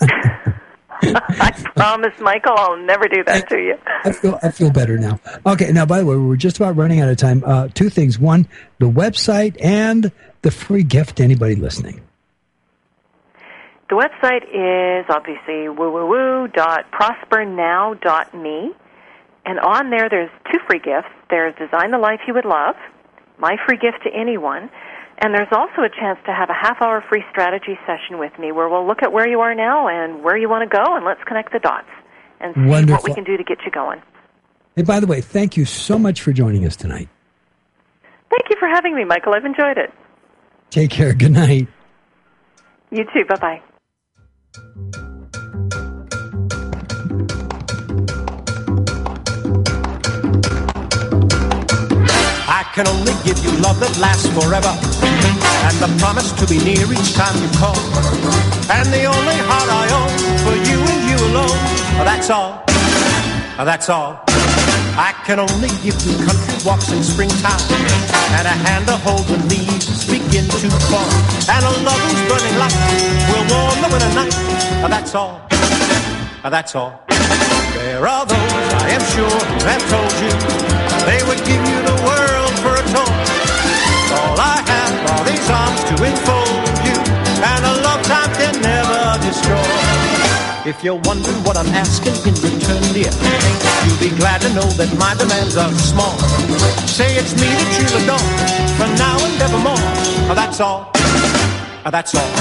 I promise, Michael, I'll never do that to you. I feel better now. Okay, now, by the way, we're just about running out of time. Two things. One, the website and the free gift to anybody listening. The website is obviously www.prospernow.me. And on there, there's two free gifts. There's Design the Life You Would Love, my free gift to anyone. And there's also a chance to have a half-hour free strategy session with me where we'll look at where you are now and where you want to go, and let's connect the dots and see what we can do to get you going. Hey, by the way, thank you so much for joining us tonight. Thank you for having me, Michael. I've enjoyed it. Take care. Good night. You too. Bye-bye. I can only give you love that lasts forever, and the promise to be near each time you call, and the only heart I own for you and you alone. That's all. That's all. I can only give you country walks in springtime, and a hand to hold when leaves begin to fall, and a love whose burning light will warm the winter night. That's all. That's all. There are those, I am sure, who have told you they would give you the world for a toy. All I have are these arms to enfold you, and a love time can never destroy. If you're wondering what I'm asking in return, dear, you'll be glad to know that my demands are small. Say it's me that you'll adore, from now and evermore. That's all. That's all.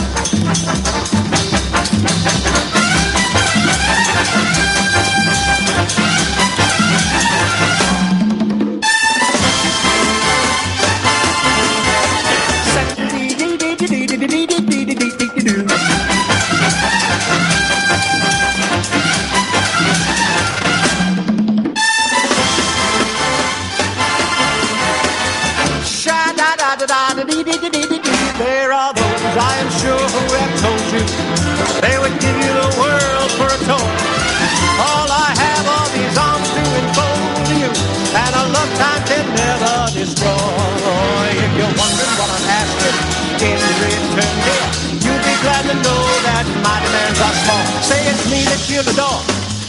There are those, I am sure, who have told you they would give you the world for a toy. All I have are these arms to enfold you, and a love time can never destroy. If you're wondering what I'm asking in return, dear, you'll be glad to know that my demands are small. Say it's me that you'll adore.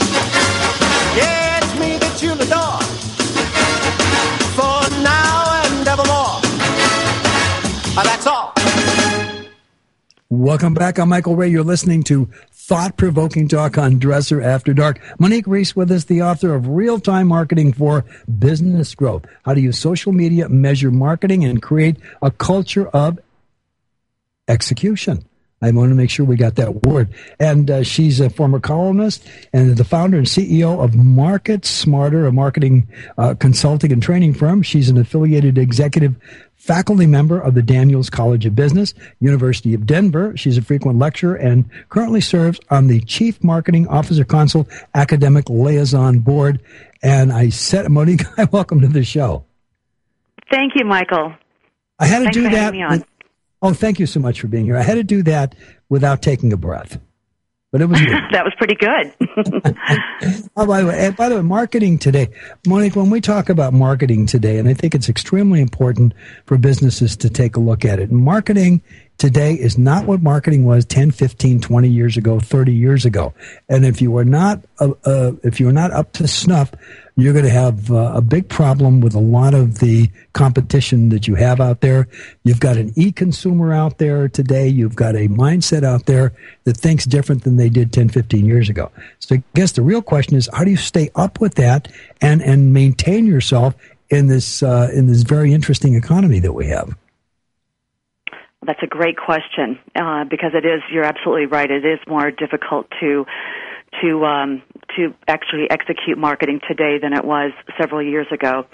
Yeah, it's me that you'll adore, for now and evermore. That's all. Welcome back. I'm Michael Ray. You're listening to Thought-Provoking Talk on Dresser After Dark. Monique Reese with us, the author of Real-Time Marketing for Business Growth. How to use social media, measure marketing, and create a culture of execution. I want to make sure we got that word. And she's a former columnist and the founder and CEO of Market Smarter, a marketing consulting and training firm. She's an affiliated executive faculty member of the Daniels College of Business, University of Denver. She's a frequent lecturer and currently serves on the Chief Marketing Officer Council Academic Liaison Board. And I said, Monique, welcome to the show. Thank you, Michael. I had to Thanks do for that. having me on. Oh, thank you so much for being here. I had to do that without taking a breath, but it was good. That was pretty good. Oh, by the way, marketing today. Monique, when we talk about marketing today, and I think it's extremely important for businesses to take a look at it, marketing today is not what marketing was 10, 15, 20 years ago, 30 years ago. And if you are not up to snuff, you're going to have a big problem with a lot of the competition that you have out there. You've got an e-consumer out there today. You've got a mindset out there that thinks different than they did 10, 15 years ago. So I guess the real question is, how do you stay up with that and maintain yourself in this very interesting economy that we have? That's a great question because it is. You're absolutely right. It is more difficult to actually execute marketing today than it was several years ago.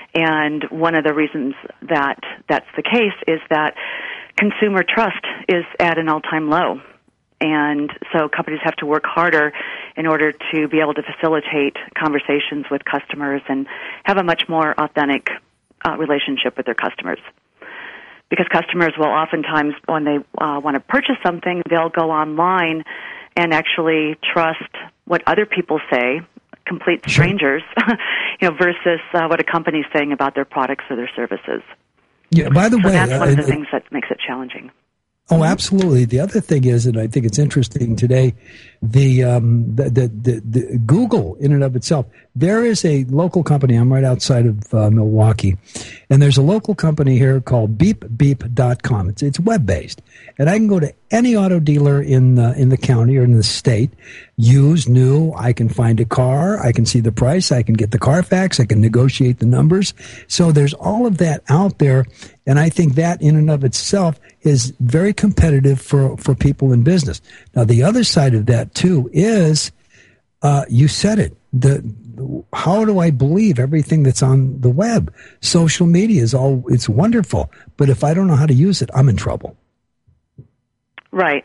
And one of the reasons that that's the case is that consumer trust is at an all-time low. And so companies have to work harder in order to be able to facilitate conversations with customers and have a much more authentic relationship with their customers. Because customers will oftentimes, when they want to purchase something, they'll go online and actually trust what other people say, complete strangers, versus what a company's saying about their products or their services. Yeah. By the way, that's one of the things that makes it challenging. Oh, absolutely. The other thing is, and I think it's interesting today, the Google in and of itself. There is a local company. I'm right outside of Milwaukee, and there's a local company here called BeepBeep.com. It's web based, and I can go to any auto dealer in the county or in the state, used, new. I can find a car. I can see the price. I can get the Carfax. I can negotiate the numbers. So there's all of that out there, and I think that in and of itself is very competitive for people in business. Now, the other side of that, too, is, you said it, how do I believe everything that's on the web? Social media it's wonderful, but if I don't know how to use it, I'm in trouble. Right.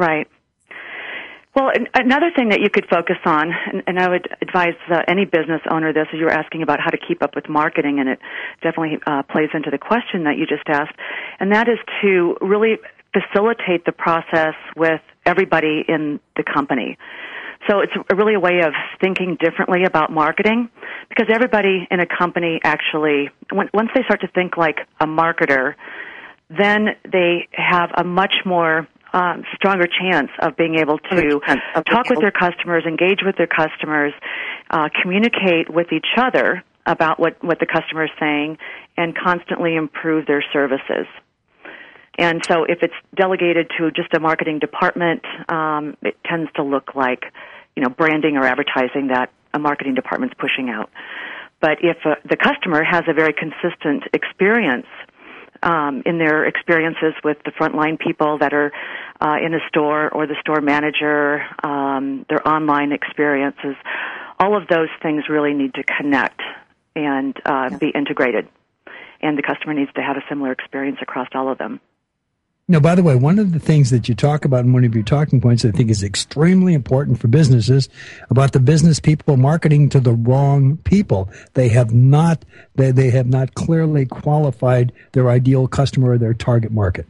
Well, another thing that you could focus on, and I would advise any business owner this, as you were asking about how to keep up with marketing, and it definitely plays into the question that you just asked, and that is to really facilitate the process with everybody in the company. So it's really a way of thinking differently about marketing, because everybody in a company actually, once they start to think like a marketer, then they have a much more stronger chance of being able to talk with their customers, engage with their customers, communicate with each other about what the customer is saying, and constantly improve their services. And so if it's delegated to just a marketing department, it tends to look like, branding or advertising that a marketing department's pushing out. But if the customer has a very consistent experience in their experiences with the frontline people that are in a store, or the store manager, their online experiences, all of those things really need to connect and be integrated. And the customer needs to have a similar experience across all of them. Now, by the way, one of the things that you talk about in one of your talking points I think is extremely important for businesses about the business people marketing to the wrong people. They have not clearly qualified their ideal customer or their target market.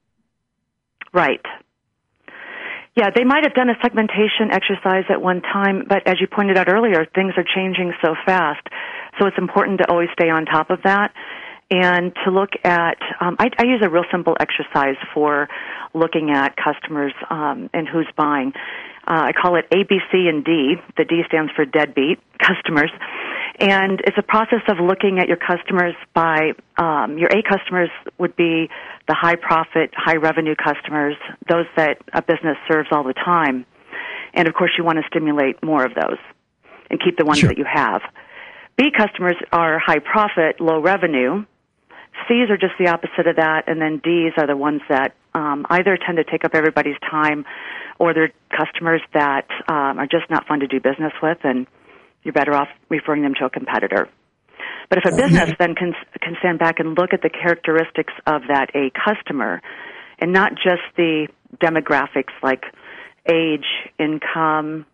Right. Yeah, they might have done a segmentation exercise at one time, but as you pointed out earlier, things are changing so fast. So it's important to always stay on top of that. And to look at, I use a real simple exercise for looking at customers and who's buying. I call it A, B, C, and D. The D stands for deadbeat customers. And it's a process of looking at your customers by, your A customers would be the high profit, high revenue customers, those that a business serves all the time. And of course you want to stimulate more of those and keep the ones that you have. B customers are high profit, low revenue. C's are just the opposite of that, and then D's are the ones that either tend to take up everybody's time, or they're customers that are just not fun to do business with, and you're better off referring them to a competitor. But if a business then can stand back and look at the characteristics of that A customer, and not just the demographics like age, income,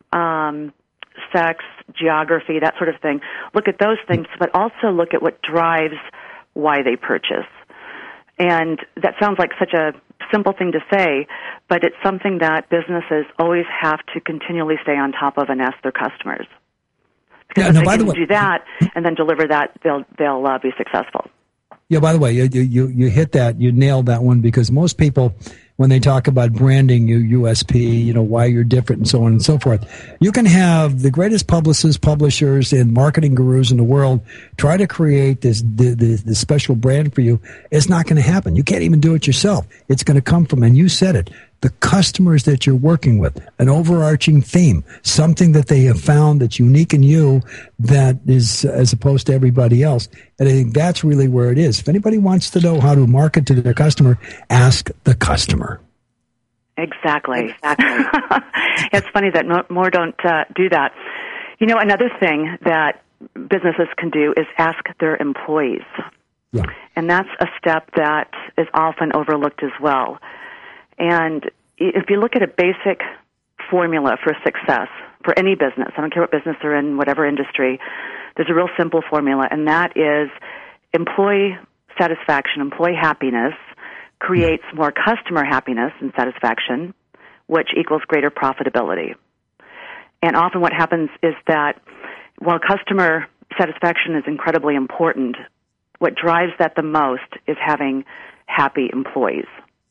sex, geography, that sort of thing, look at those things, but also look at what drives why they purchase. And that sounds like such a simple thing to say, but it's something that businesses always have to continually stay on top of and ask their customers. Because if they can do that and then deliver that, they'll be successful. Yeah, by the way, you hit that, you nailed that one, because most people, when they talk about branding, USP, why you're different and so on and so forth, you can have the greatest publicists, publishers, and marketing gurus in the world try to create this special brand for you. It's not going to happen. You can't even do it yourself. It's going to come from, and you said it, the customers that you're working with, an overarching theme, something that they have found that's unique in you that is as opposed to everybody else. And I think that's really where it is. If anybody wants to know how to market to their customer, ask the customer. Exactly. It's funny that more don't do that. Another thing that businesses can do is ask their employees. Yeah. And that's a step that is often overlooked as well. And if you look at a basic formula for success for any business, I don't care what business they're in, whatever industry, there's a real simple formula, and that is employee satisfaction, employee happiness creates more customer happiness and satisfaction, which equals greater profitability. And often what happens is that while customer satisfaction is incredibly important, what drives that the most is having happy employees.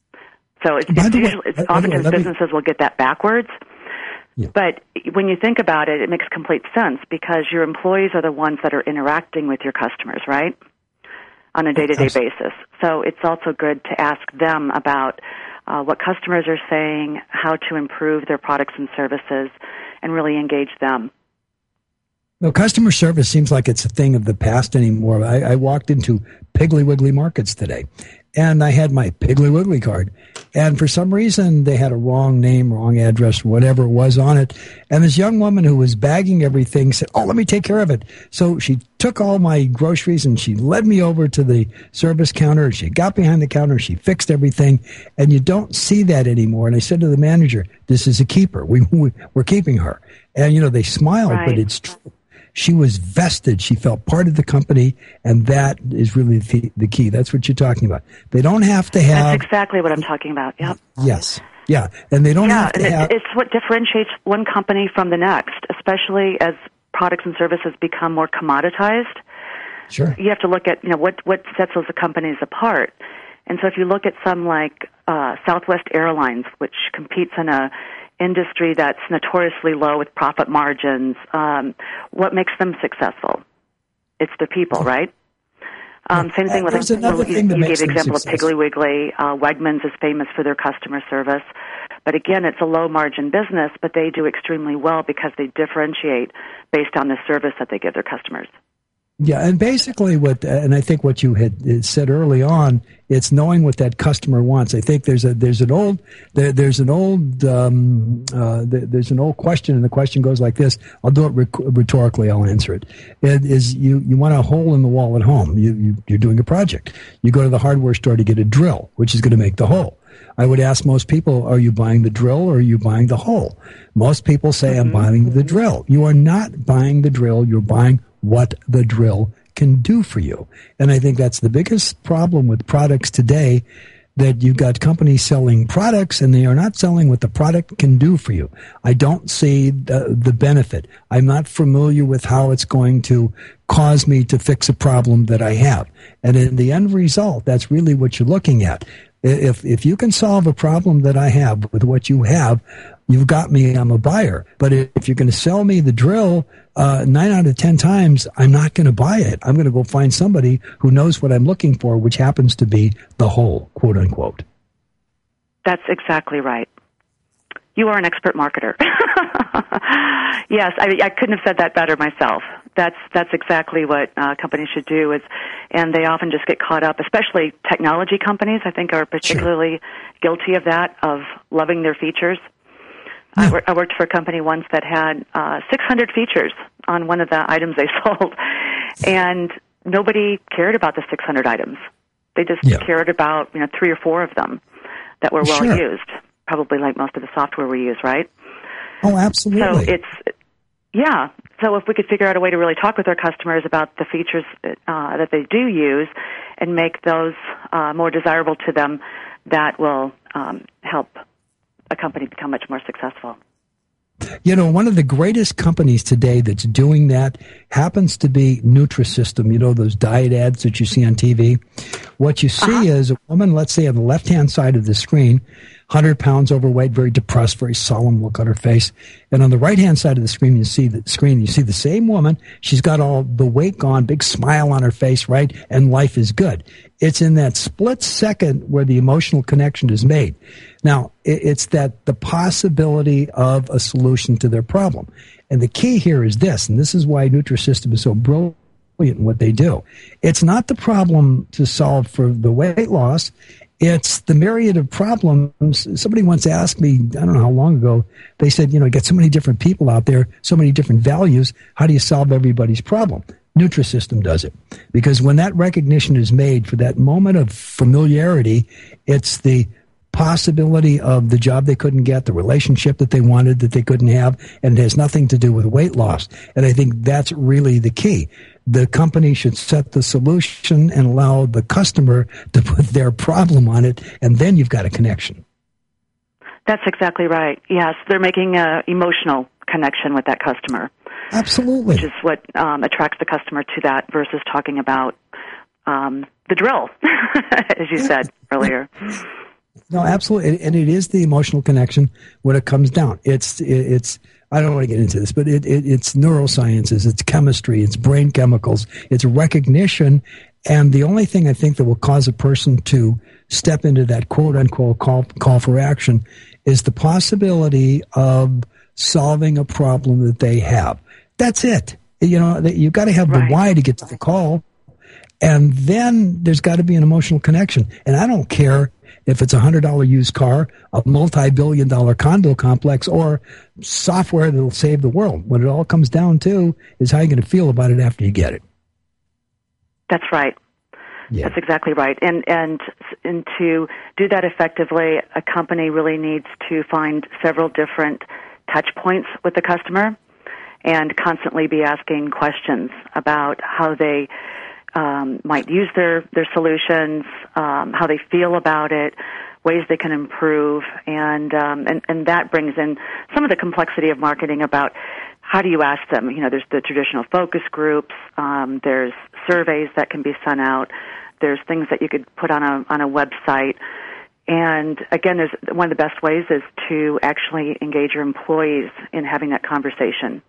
So it's oftentimes businesses will get that backwards. Yeah. But when you think about it, it makes complete sense because your employees are the ones that are interacting with your customers, right, on a day-to-day basis. So it's also good to ask them about what customers are saying, how to improve their products and services, and really engage them. No, customer service seems like it's a thing of the past anymore. I walked into Piggly Wiggly Markets today, and I had my Piggly Wiggly card. And for some reason, they had a wrong name, wrong address, whatever it was on it. And this young woman who was bagging everything said, "Oh, let me take care of it." So she took all my groceries and she led me over to the service counter. And she got behind the counter. She fixed everything. And you don't see that anymore. And I said to the manager, "This is a keeper. We're keeping her." And, they smiled, right. But it's true. She was vested. She felt part of the company, and that is really the key. That's what you're talking about. They don't have to have... That's exactly what I'm talking about, yep. Yes, yeah. And they don't have to have... It's what differentiates one company from the next, especially as products and services become more commoditized. Sure. You have to look at, what sets those companies apart. And so if you look at some like Southwest Airlines, which competes in a industry that's notoriously low with profit margins, what makes them successful? It's the people, right? Same thing with you gave the example of Piggly Wiggly. Wegmans is famous for their customer service. But again, it's a low-margin business, but they do extremely well because they differentiate based on the service that they give their customers. Yeah, and basically and I think what you had said early on, it's knowing what that customer wants. I think there's an old question, and the question goes like this. I'll do it rhetorically. I'll answer it. It is you want a hole in the wall at home. You're doing a project. You go to the hardware store to get a drill, which is going to make the hole. I would ask most people, are you buying the drill or are you buying the hole? Most people say, I'm buying the drill. You are not buying the drill. You're buying what the drill can do for you. And I think that's the biggest problem with products today, that you've got companies selling products and they are not selling what the product can do for you. I don't see the benefit. I'm not familiar with how it's going to cause me to fix a problem that I have. And in the end result, that's really what you're looking at. If you can solve a problem that I have with what you have, you've got me, I'm a buyer. But if you're going to sell me the drill, 9 out of 10 times, I'm not going to buy it. I'm going to go find somebody who knows what I'm looking for, which happens to be the whole, quote unquote. That's exactly right. You are an expert marketer. Yes, I couldn't have said that better myself. That's exactly what companies should do, and they often just get caught up, especially technology companies, I think, are particularly guilty of that, of loving their features. Yeah. I worked for a company once that had 600 features on one of the items they sold, and nobody cared about the 600 items. They just cared about 3 or 4 of them that were well used, probably like most of the software we use, right? Oh, absolutely. So So if we could figure out a way to really talk with our customers about the features that they do use and make those more desirable to them, that will help a company become much more successful. One of the greatest companies today that's doing that happens to be Nutrisystem. Those diet ads that you see on TV. What you see is a woman, let's say on the left-hand side of the screen, 100 pounds overweight, very depressed, very solemn look on her face. And on the right-hand side of the screen, you see the same woman. She's got all the weight gone, big smile on her face, right? And life is good. It's in that split second where the emotional connection is made. Now, it's that the possibility of a solution to their problem. And the key here is this, and this is why Nutrisystem is so brilliant in what they do. It's not the problem to solve for the weight loss. It's the myriad of problems. Somebody once asked me, I don't know how long ago, they said, you get so many different people out there, so many different values. How do you solve everybody's problem? Nutrisystem does it. Because when that recognition is made for that moment of familiarity, it's the possibility of the job they couldn't get, the relationship that they wanted that they couldn't have, and it has nothing to do with weight loss. And I think that's really the key. The company should set the solution and allow the customer to put their problem on it, and then you've got a connection. That's exactly right. Yes, they're making an emotional connection with that customer. Absolutely. Which is what attracts the customer to that versus talking about the drill, as you said earlier. No, absolutely, and it is the emotional connection when it comes down. It's. I don't want to get into this, but it's neurosciences, it's chemistry, it's brain chemicals, it's recognition, and the only thing I think that will cause a person to step into that quote unquote call for action is the possibility of solving a problem that they have. That's it. You've got to have the why to get to the call, and then there's got to be an emotional connection. And I don't care if it's a $100 used car, a multi-billion-dollar condo complex, or software that'll save the world. What it all comes down to is how you're going to feel about it after you get it. That's right. Yeah. That's exactly right. And to do that effectively, a company really needs to find several different touch points with the customer and constantly be asking questions about how they might use their solutions, how they feel about it, ways they can improve, and that brings in some of the complexity of marketing about how do you ask them. There's the traditional focus groups, there's surveys that can be sent out, there's things that you could put on a website, and again, there's one of the best ways is to actually engage your employees in having that conversation.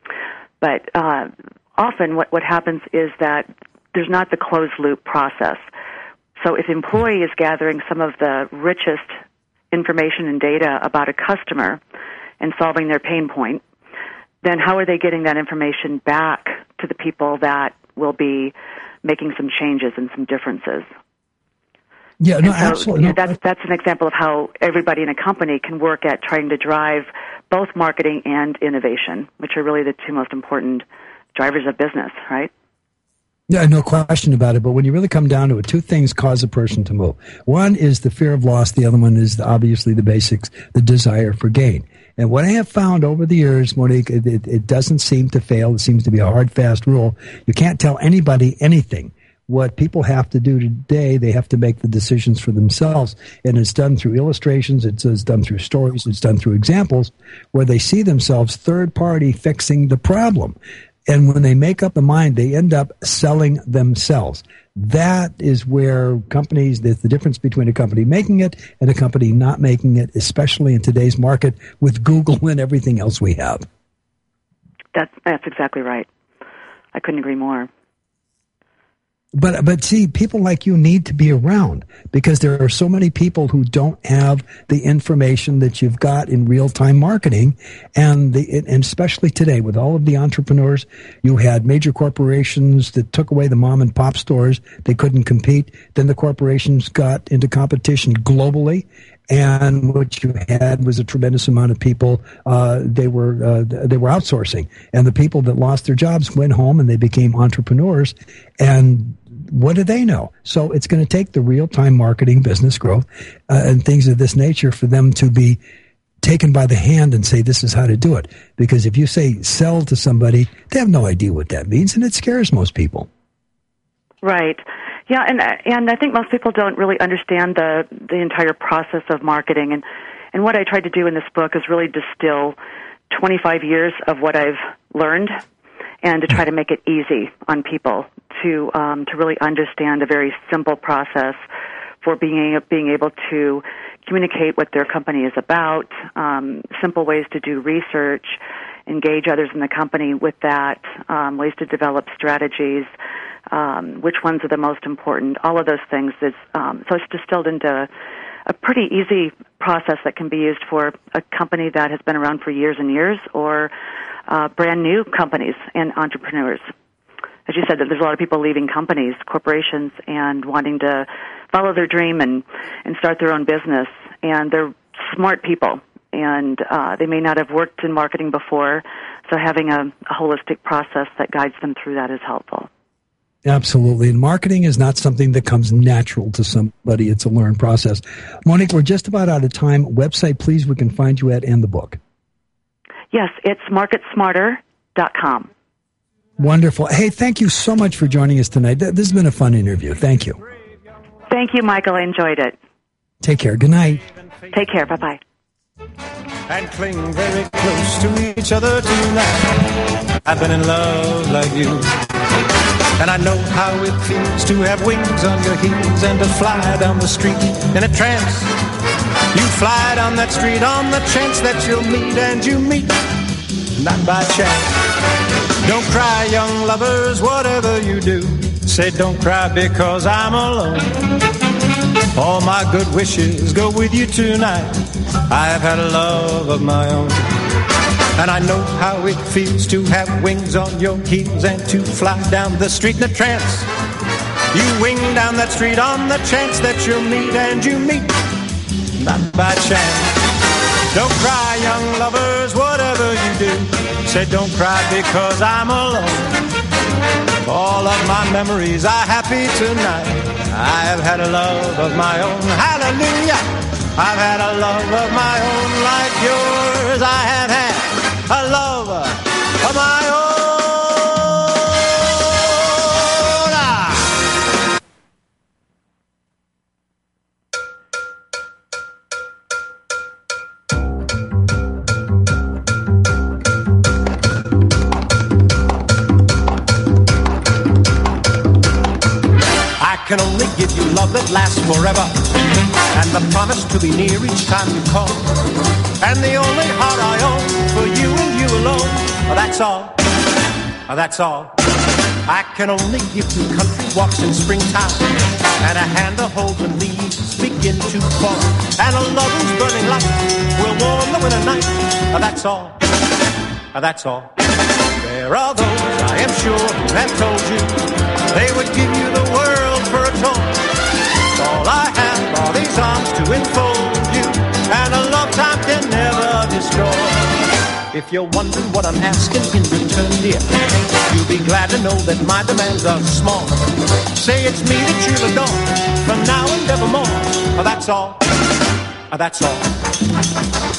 But often what happens is that there's not the closed-loop process. So if the employee is gathering some of the richest information and data about a customer and solving their pain point, then how are they getting that information back to the people that will be making some changes and some differences? Yeah, no, absolutely. That's an example of how everybody in a company can work at trying to drive both marketing and innovation, which are really the two most important drivers of business, right? Yeah, no question about it. But when you really come down to it, two things cause a person to move. One is the fear of loss. The other one is obviously the basics, the desire for gain. And what I have found over the years, Monique, it doesn't seem to fail. It seems to be a hard, fast rule. You can't tell anybody anything. What people have to do today, they have to make the decisions for themselves. And it's done through illustrations. It's done through stories. It's done through examples where they see themselves third party fixing the problem. And when they make up the mind, they end up selling themselves. That is where companies, there's the difference between a company making it and a company not making it, especially in today's market with Google and everything else we have. That's exactly right. I couldn't agree more. But see, people like you need to be around because there are so many people who don't have the information that you've got in real-time marketing, and especially today with all of the entrepreneurs, you had major corporations that took away the mom-and-pop stores. They couldn't compete. Then the corporations got into competition globally, and what you had was a tremendous amount of people. They were outsourcing, and the people that lost their jobs went home and they became entrepreneurs. And what do they know? So it's going to take the real-time marketing, business growth, and things of this nature for them to be taken by the hand and say, this is how to do it. Because if you say sell to somebody, they have no idea what that means, and it scares most people. Right. Yeah, and I think most people don't really understand the entire process of marketing. And what I tried to do in this book is really distill 25 years of what I've learned and to try to make it easy on people to really understand a very simple process for being able to communicate what their company is about, simple ways to do research, engage others in the company with that, ways to develop strategies, which ones are the most important, all of those things. So it's distilled into a pretty easy process that can be used for a company that has been around for years and years or brand new companies and entrepreneurs. as you said, that there's a lot of people leaving companies, corporations, and wanting to follow their dream and start their own business. And they're smart people, and they may not have worked in marketing before, so having a holistic process that guides them through that is helpful. Absolutely. And marketing is not something that comes natural to somebody. It's a learned process. Monique, we're just about out of time. Website, please, we can find you at, and the book. Yes, it's marketsmarter.com. Wonderful. Hey, thank you so much for joining us tonight. This has been a fun interview. Thank you. Thank you, Michael. I enjoyed it. Take care. Good night. Take care. Bye-bye. And cling very close to each other tonight. I've been in love like you. And I know how it feels to have wings on your heels and to fly down the street in a trance. You fly down that street on the chance that you'll meet, and you meet, not by chance. Don't cry, young lovers, whatever you do. Say don't cry because I'm alone. All my good wishes go with you tonight. I have had a love of my own. And I know how it feels to have wings on your heels and to fly down the street in a trance. You wing down that street on the chance that you'll meet, and you meet, not by chance. Don't cry, young lovers, whatever you do. Say don't cry because I'm alone. All of my memories are happy tonight. I have had a love of my own. Hallelujah! I've had a love of my own like yours. I have had a love of my own. I can only give you love that lasts forever, and the promise to be near each time you call, and the only heart I own for you and you alone. That's all. That's all. I can only give you country walks in springtime, and a hand to hold when leaves begin to fall, and a love whose burning light will warm the winter night. That's all. That's all. There are those, I am sure, who have told you they would give you the world for a toy. All I have are these arms to enfold you, and a love time can never destroy. If you're wondering what I'm asking in return, dear, you'll be glad to know that my demands are small. Say it's me that you'll adore, from now and evermore. That's all. That's all.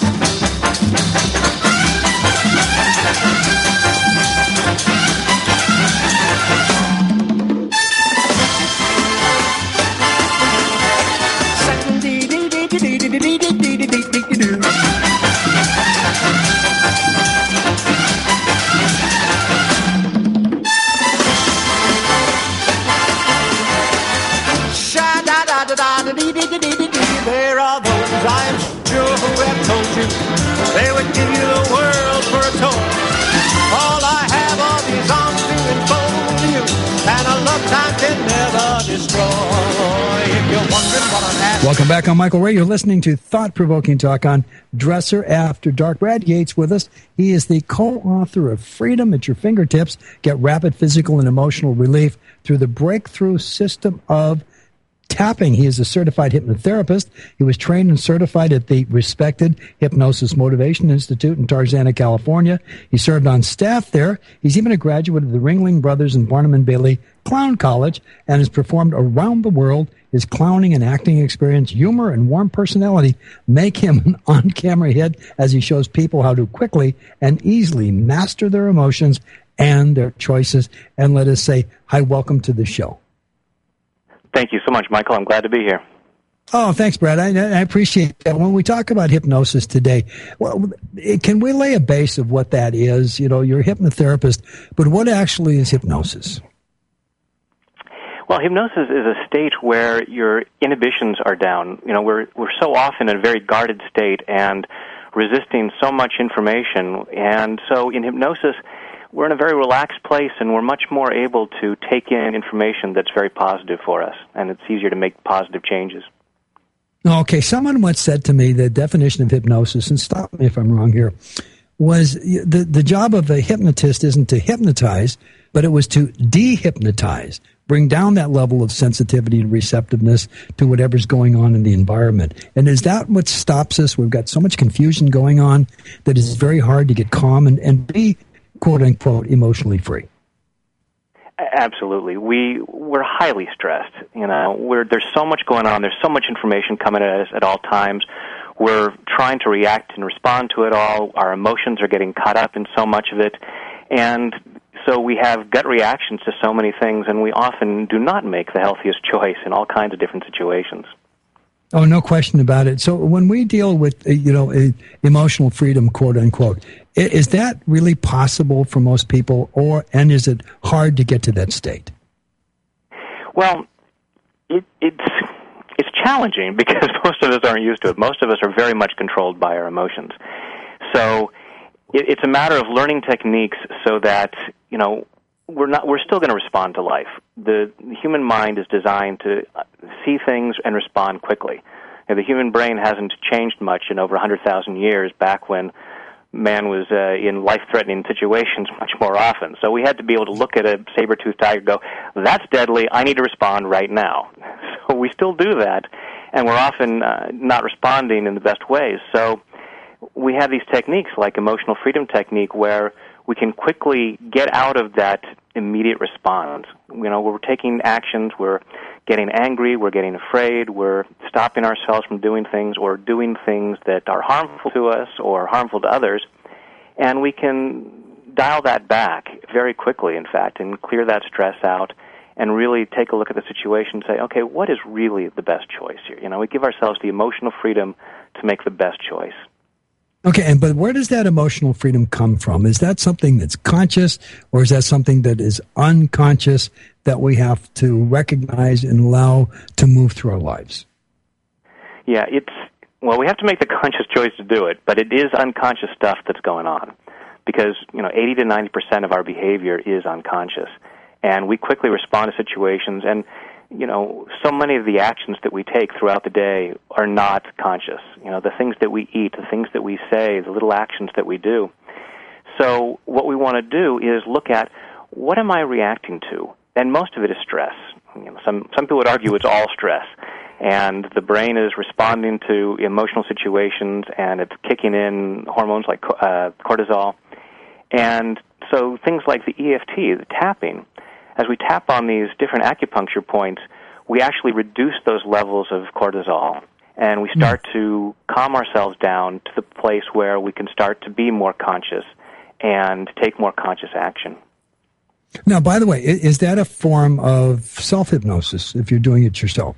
There are those, I am sure, who have told you they would give you the world for a toy. All I have are these arms to enfold you, and a love time can never destroy. If you're wondering what I'm asking. Welcome back. I'm Michael Ray. You're listening to Thought-Provoking Talk on Dresser After Dark. Brad Yates with us. He is the co-author of Freedom at Your Fingertips. Get rapid physical and emotional relief through the breakthrough system of tapping. He is a certified hypnotherapist. He was trained and certified at the respected Hypnosis Motivation Institute in Tarzana, California. He served on staff there. He's even a graduate of the Ringling Brothers and Barnum and Bailey Clown College and has performed around the world. His clowning and acting experience, humor, and warm personality make him an on-camera hit as he shows people how to quickly and easily master their emotions and their choices. And let us say, hi, welcome to the show. Thank you so much, Michael. I'm glad to be here. Oh, thanks, Brad. I appreciate that. When we talk about hypnosis today, well, can we lay a base of what that is? You know, you're a hypnotherapist, but what actually is hypnosis? Well, hypnosis is a state where your inhibitions are down. You know, we're so often in a very guarded state and resisting so much information. And so in hypnosis, we're in a very relaxed place, and we're much more able to take in information that's very positive for us, and it's easier to make positive changes. Okay, someone once said to me the definition of hypnosis, and stop me if I'm wrong here, was the job of a hypnotist isn't to hypnotize, but it was to dehypnotize, bring down that level of sensitivity and receptiveness to whatever's going on in the environment. And is that what stops us? We've got so much confusion going on that it's very hard to get calm and be, quote unquote, emotionally free. Absolutely. We're highly stressed. There's so much going on. There's so much information coming at us at all times. We're trying to react and respond to it all. Our emotions are getting caught up in so much of it. And so we have gut reactions to so many things, and we often do not make the healthiest choice in all kinds of different situations. Oh, no question about it. So when we deal with, emotional freedom, quote unquote, is that really possible for most people, and is it hard to get to that state? Well, it's challenging because most of us aren't used to it. Most of us are very much controlled by our emotions. So it's a matter of learning techniques so that, we're still going to respond to life. The human mind is designed to see things and respond quickly. The human brain hasn't changed much in over 100,000 years, back when man was in life-threatening situations much more often. So we had to be able to look at a saber-toothed tiger and go, that's deadly, I need to respond right now. So we still do that, and we're often not responding in the best ways. So we have these techniques like emotional freedom technique where we can quickly get out of that immediate response. We're taking actions, we're getting angry, we're getting afraid, we're stopping ourselves from doing things or doing things that are harmful to us or harmful to others, and we can dial that back very quickly, in fact, and clear that stress out and really take a look at the situation and say, okay, what is really the best choice here? We give ourselves the emotional freedom to make the best choice. Okay, but where does that emotional freedom come from? Is that something that's conscious, or is that something that is unconscious that we have to recognize and allow to move through our lives? Yeah, we have to make the conscious choice to do it, but it is unconscious stuff that's going on because, 80 to 90% of our behavior is unconscious, and we quickly respond to situations, and so many of the actions that we take throughout the day are not conscious. The things that we eat, the things that we say, the little actions that we do. So what we want to do is look at, what am I reacting to? And most of it is stress. Some people would argue it's all stress. And the brain is responding to emotional situations, and it's kicking in hormones like cortisol. And so things like the EFT, the tapping, as we tap on these different acupuncture points, we actually reduce those levels of cortisol, and we start to calm ourselves down to the place where we can start to be more conscious and take more conscious action. Now, by the way, is that a form of self-hypnosis if you're doing it yourself?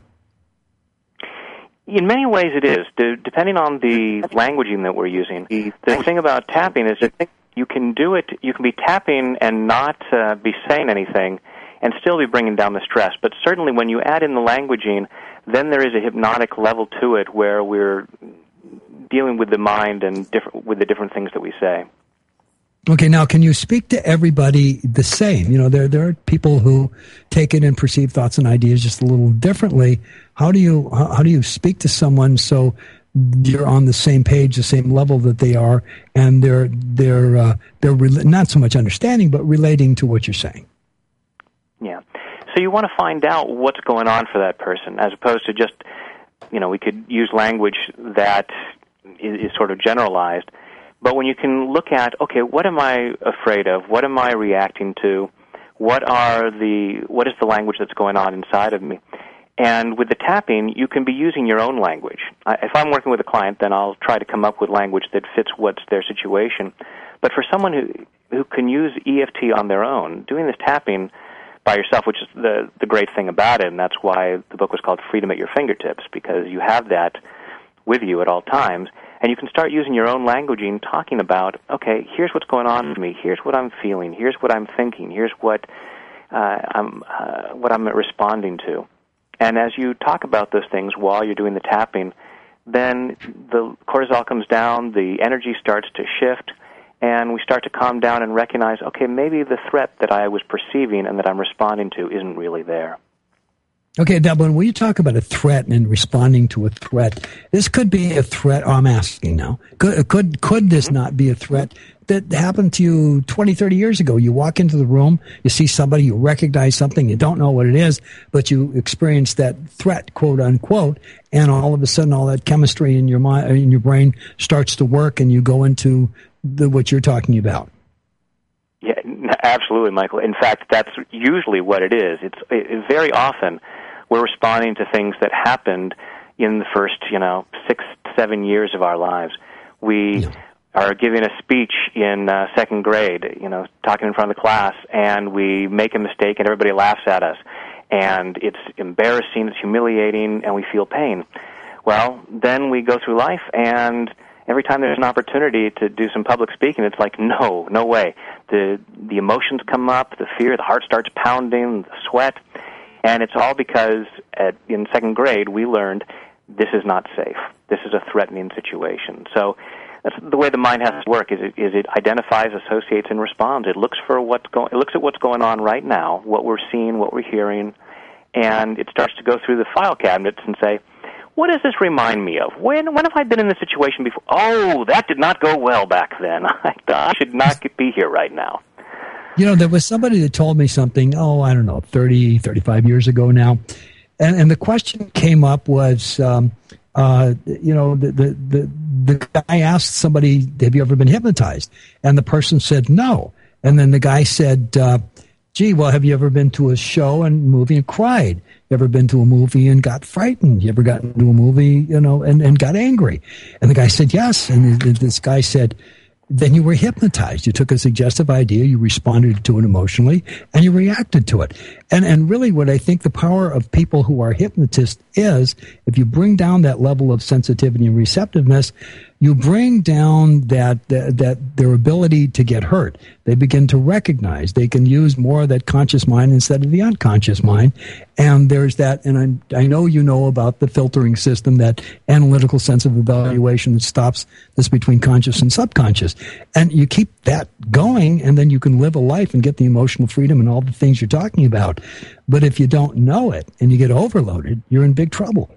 In many ways it is, depending on the languaging that we're using. The thing about tapping is that you can do it, you can be tapping and not be saying anything and still be bringing down the stress. But certainly when you add in the languaging, then there is a hypnotic level to it where we're dealing with the mind and with the different things that we say. Okay, now can you speak to everybody the same? There are people who take it and perceive thoughts and ideas just a little differently. How do you speak to someone so you're on the same page, the same level that they are, and they're not so much understanding, but relating to what you're saying? Yeah. So you want to find out what's going on for that person, as opposed to just, we could use language that is sort of generalized. But when you can look at, okay, what am I afraid of? What am I reacting to? What is the language that's going on inside of me? And with the tapping, you can be using your own language. If I'm working with a client, then I'll try to come up with language that fits what's their situation. But for someone who can use EFT on their own, doing this tapping by yourself, which is the great thing about it, and that's why the book was called Freedom at Your Fingertips, because you have that with you at all times, and you can start using your own languaging, talking about, okay, here's what's going on for me, here's what I'm feeling, here's what I'm thinking, here's what I'm responding to. And as you talk about those things while you're doing the tapping, then the cortisol comes down, the energy starts to shift, and we start to calm down and recognize, okay, maybe the threat that I was perceiving and that I'm responding to isn't really there. Okay, now, when we talk about a threat and responding to a threat, this could be a threat. I'm asking now, could this not be a threat that happened to you 20, 30 years ago? You walk into the room, you see somebody, you recognize something, you don't know what it is, but you experience that threat, quote unquote, and all of a sudden all that chemistry in your mind, in your brain starts to work, and you go into what you're talking about. Yeah, absolutely, Michael. In fact, that's usually what it is. It's very often we're responding to things that happened in the first, 6, 7 years of our lives. We are giving a speech in second grade, talking in front of the class, and we make a mistake and everybody laughs at us. And it's embarrassing, it's humiliating, and we feel pain. Well, then we go through life, and every time there's an opportunity to do some public speaking, it's like, no way. The emotions come up, the fear, the heart starts pounding, the sweat, and it's all because in second grade we learned this is not safe. This is a threatening situation. So that's the way the mind has to work. Is it identifies, associates, and responds. It looks at what's going on right now, what we're seeing, what we're hearing, and it starts to go through the file cabinets and say, what does this remind me of? When have I been in this situation before? Oh, that did not go well back then. I should not be here right now. There was somebody that told me something, 30, 35 years ago now. And the question came up was, the guy asked somebody, have you ever been hypnotized? And the person said no. And then the guy said, gee, well, have you ever been to a show and movie and cried? You ever been to a movie and got frightened? You ever gotten to a movie, and got angry? And the guy said yes. And this guy said, then you were hypnotized. You took a suggestive idea, you responded to it emotionally, and you reacted to it. And really what I think the power of people who are hypnotists is, if you bring down that level of sensitivity and receptiveness, you bring down that their ability to get hurt. They begin to recognize. They can use more of that conscious mind instead of the unconscious mind. And there's that, and I know you know about the filtering system, that analytical sense of evaluation that stops this between conscious and subconscious. And you keep that going, and then you can live a life and get the emotional freedom and all the things you're talking about. But if you don't know it and you get overloaded, you're in big trouble.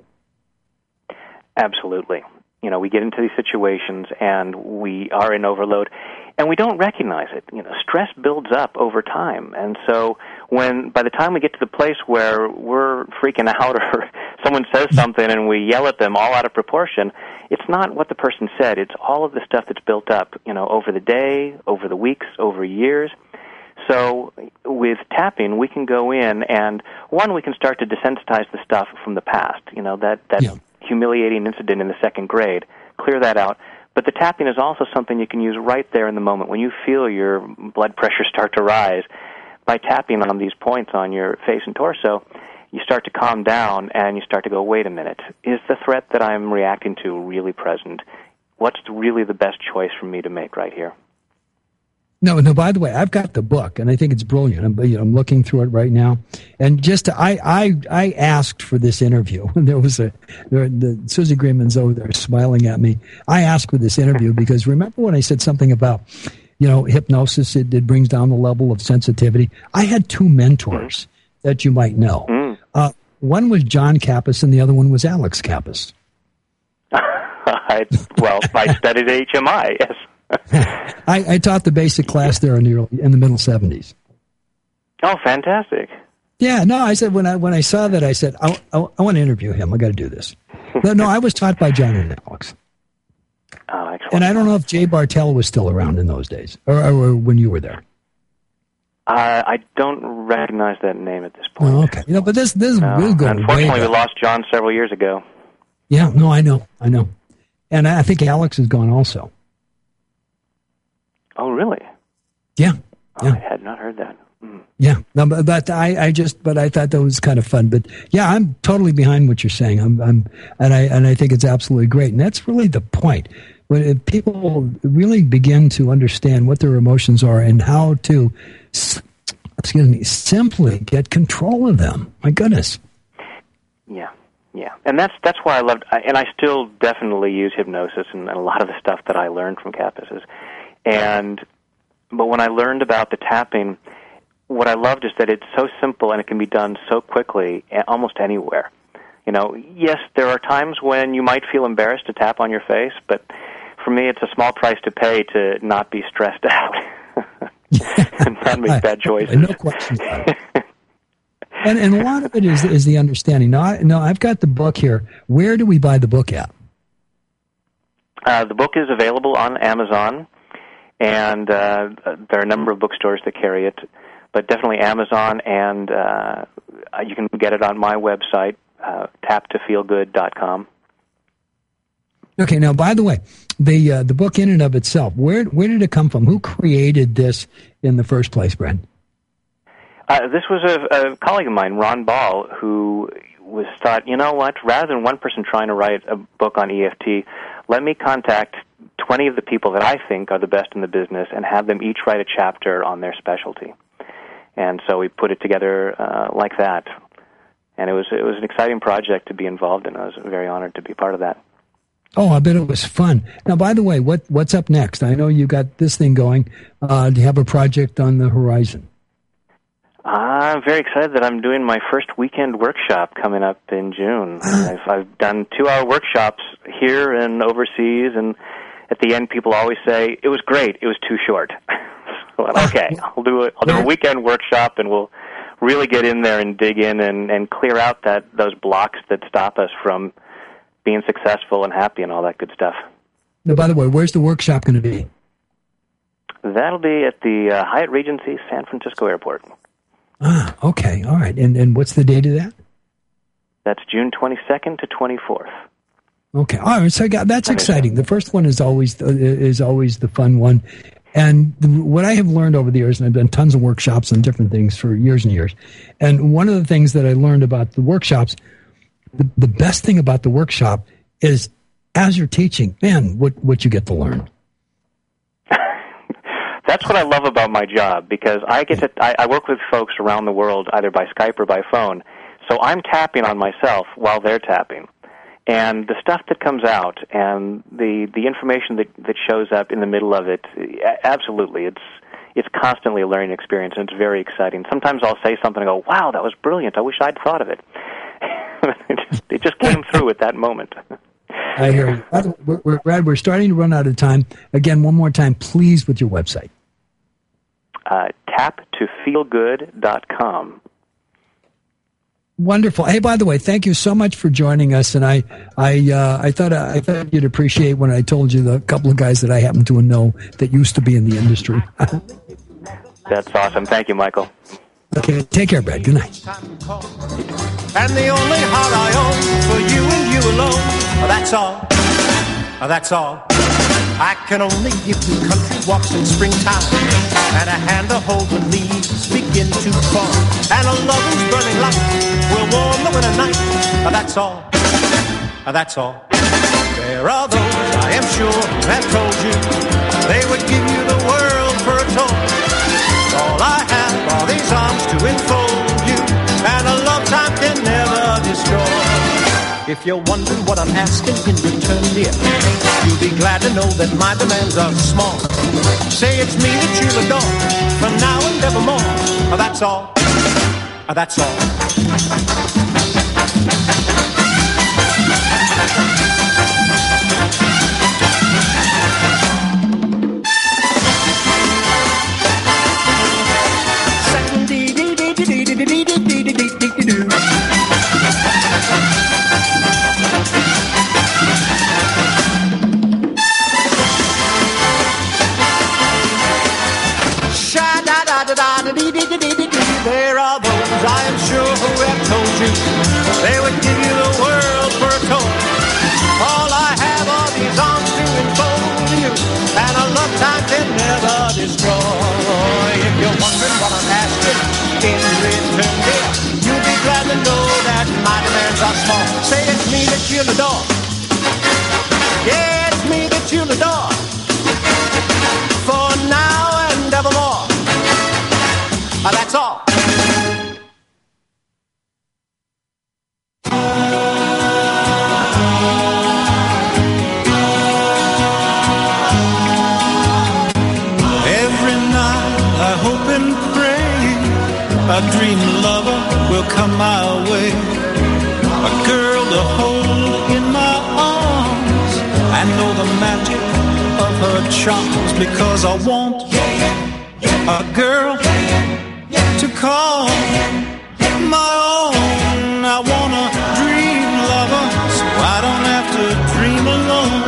Absolutely. We get into these situations and we are in overload and we don't recognize it. Stress builds up over time. And so by the time we get to the place where we're freaking out or someone says something and we yell at them all out of proportion, it's not what the person said. It's all of the stuff that's built up, over the day, over the weeks, over years. So with tapping, we can go in and, one, we can start to desensitize the stuff from the past, that humiliating incident in the second grade, clear that out. But the tapping is also something you can use right there in the moment. When you feel your blood pressure start to rise, by tapping on these points on your face and torso, you start to calm down and you start to go, wait a minute, is the threat that I'm reacting to really present? What's really the best choice for me to make right here? No, by the way, I've got the book, and I think it's brilliant. I'm looking through it right now. And I asked for this interview. There was Susie Greenman's over there smiling at me. I asked for this interview because remember when I said something about, hypnosis, it brings down the level of sensitivity. I had two mentors that you might know. One was John Kappas, and the other one was Alex Kappas. I studied HMI, yes. I taught the basic class there in the middle 70s. Oh, fantastic! Yeah, no, I said when I saw that, I said I want to interview him. I got to do this. No, I was taught by John and Alex. Oh, excellent. And I don't know if Jay Bartell was still around in those days, or when you were there. I don't recognize that name at this point. Oh, okay, but this will go. Unfortunately, we lost John several years ago. Yeah, no, I know, and I think Alex is gone also. Oh, really? Yeah. Oh, I had not heard that. Yeah, no, but I thought that was kind of fun. But yeah, I'm totally behind what you're saying. And I think it's absolutely great. And that's really the point. When people really begin to understand what their emotions are and how to, simply get control of them. My goodness. Yeah. And that's why I loved, and I still definitely use hypnosis and a lot of the stuff that I learned from Kappas. But when I learned about the tapping, what I loved is that it's so simple and it can be done so quickly, almost anywhere. Yes, there are times when you might feel embarrassed to tap on your face, but for me, it's a small price to pay to not be stressed out and not make bad choices. No question. And a lot of it is the understanding. Now, I've got the book here. Where do we buy the book at? The book is available on Amazon, and there are a number of bookstores that carry it, but definitely Amazon, and you can get it on my website, taptofeelgood.com. Okay, now, by the way, the book in and of itself, where did it come from? Who created this in the first place, Brad? This was a colleague of mine, Ron Ball, who thought, you know what, rather than one person trying to write a book on EFT, let me contact 20 of the people that I think are the best in the business and have them each write a chapter on their specialty. And so we put it together like that. And it was an exciting project to be involved in. I was very honored to be part of that. Oh, I bet it was fun. Now, by the way, what's up next? I know you got this thing going. Do you have a project on the horizon? I'm very excited that I'm doing my first weekend workshop coming up in June. I've done 2-hour workshops here and overseas, and at the end, people always say, it was great, it was too short. Okay, I'll do a weekend workshop, and we'll really get in there and dig in and clear out those blocks that stop us from being successful and happy and all that good stuff. Now, by the way, where's the workshop going to be? That'll be at the Hyatt Regency San Francisco Airport. Okay, all right. And what's the date of that? That's June 22nd to 24th. Okay, all right. So that's exciting. The first one is always the fun one. And what I have learned over the years, and I've done tons of workshops on different things for years and years, and one of the things that I learned about the workshops, the best thing about the workshop is as you're teaching, man, what you get to learn. That's what I love about my job, because I work with folks around the world, either by Skype or by phone, so I'm tapping on myself while they're tapping. And the stuff that comes out and the information that shows up in the middle of it, absolutely, it's constantly a learning experience, and it's very exciting. Sometimes I'll say something and go, wow, that was brilliant, I wish I'd thought of it. It just came through at that moment. I hear you. Brad, we're starting to run out of time. Again, one more time, please, with your website. taptofeelgood.com. Wonderful. Hey, by the way, thank you so much for joining us. And I thought you'd appreciate when I told you the couple of guys that I happen to know that used to be in the industry. That's awesome. Thank you, Michael. Okay, take care, Brad. Good night. And the only heart I own for you and you alone. That's all. That's all. I can only give you country walks in springtime, and a hand to hold when leaves begin to fall, and a loving's burning light will warm the winter night. That's all. That's all. There are those, I am sure, who have told you they would give you the world for a toy. All I have are these arms to enfold you, and a love time can never destroy. If you're wondering what I'm asking in return, dear, you'll be glad to know that my demands are small. Say it's me that you'll adore, from now and evermore. That's all. That's all. There are those, I am sure, who have told you they would give you the world for a toy. All I have are these arms to enfold you, and a love time can never destroy. If you're wondering what I'm asking in return, dear, you'll be glad to know that my demands are small. Say it's me that you'll adore. Yeah, it's me that you'll adore, for now and evermore. That's all. Every night I hope and pray a dream lover will come my way. A girl to hold in my arms and know the magic of her charms, because I want a girl to call my own. I want a dream lover so I don't have to dream alone.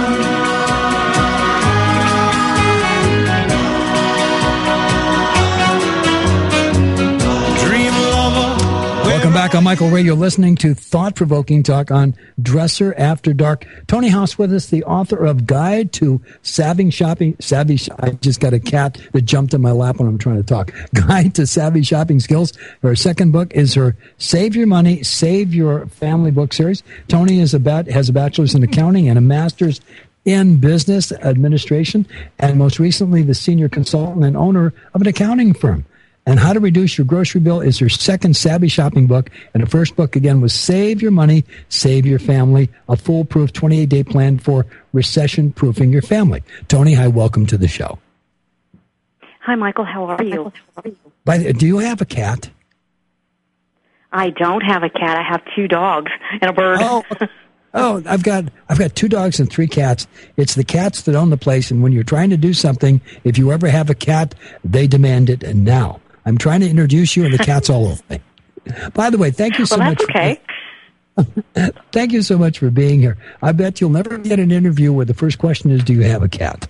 Welcome back on Michael Ray. You're listening to thought-provoking talk on Dresser After Dark. Tony House with us, the author of Guide to Savvy Shopping. I just got a cat that jumped in my lap when I'm trying to talk. Guide to Savvy Shopping Skills. Her second book is her Save Your Money, Save Your Family book series. Tony has a bachelor's in accounting and a master's in business administration, and most recently the senior consultant and owner of an accounting firm. And How to Reduce Your Grocery Bill is her second Savvy Shopping book. And her first book, again, was Save Your Money, Save Your Family, a foolproof 28-day plan for recession-proofing your family. Tony, hi, welcome to the show. Hi, Michael. How are you? Do you have a cat? I don't have a cat. I have 2 dogs and a bird. Oh, I've got 2 dogs and 3 cats. It's the cats that own the place, and when you're trying to do something, if you ever have a cat, they demand it. And now I'm trying to introduce you, and the cat's all over me. By the way, thank you so much. Okay. Thank you so much for being here. I bet you'll never get an interview where the first question is, "Do you have a cat?"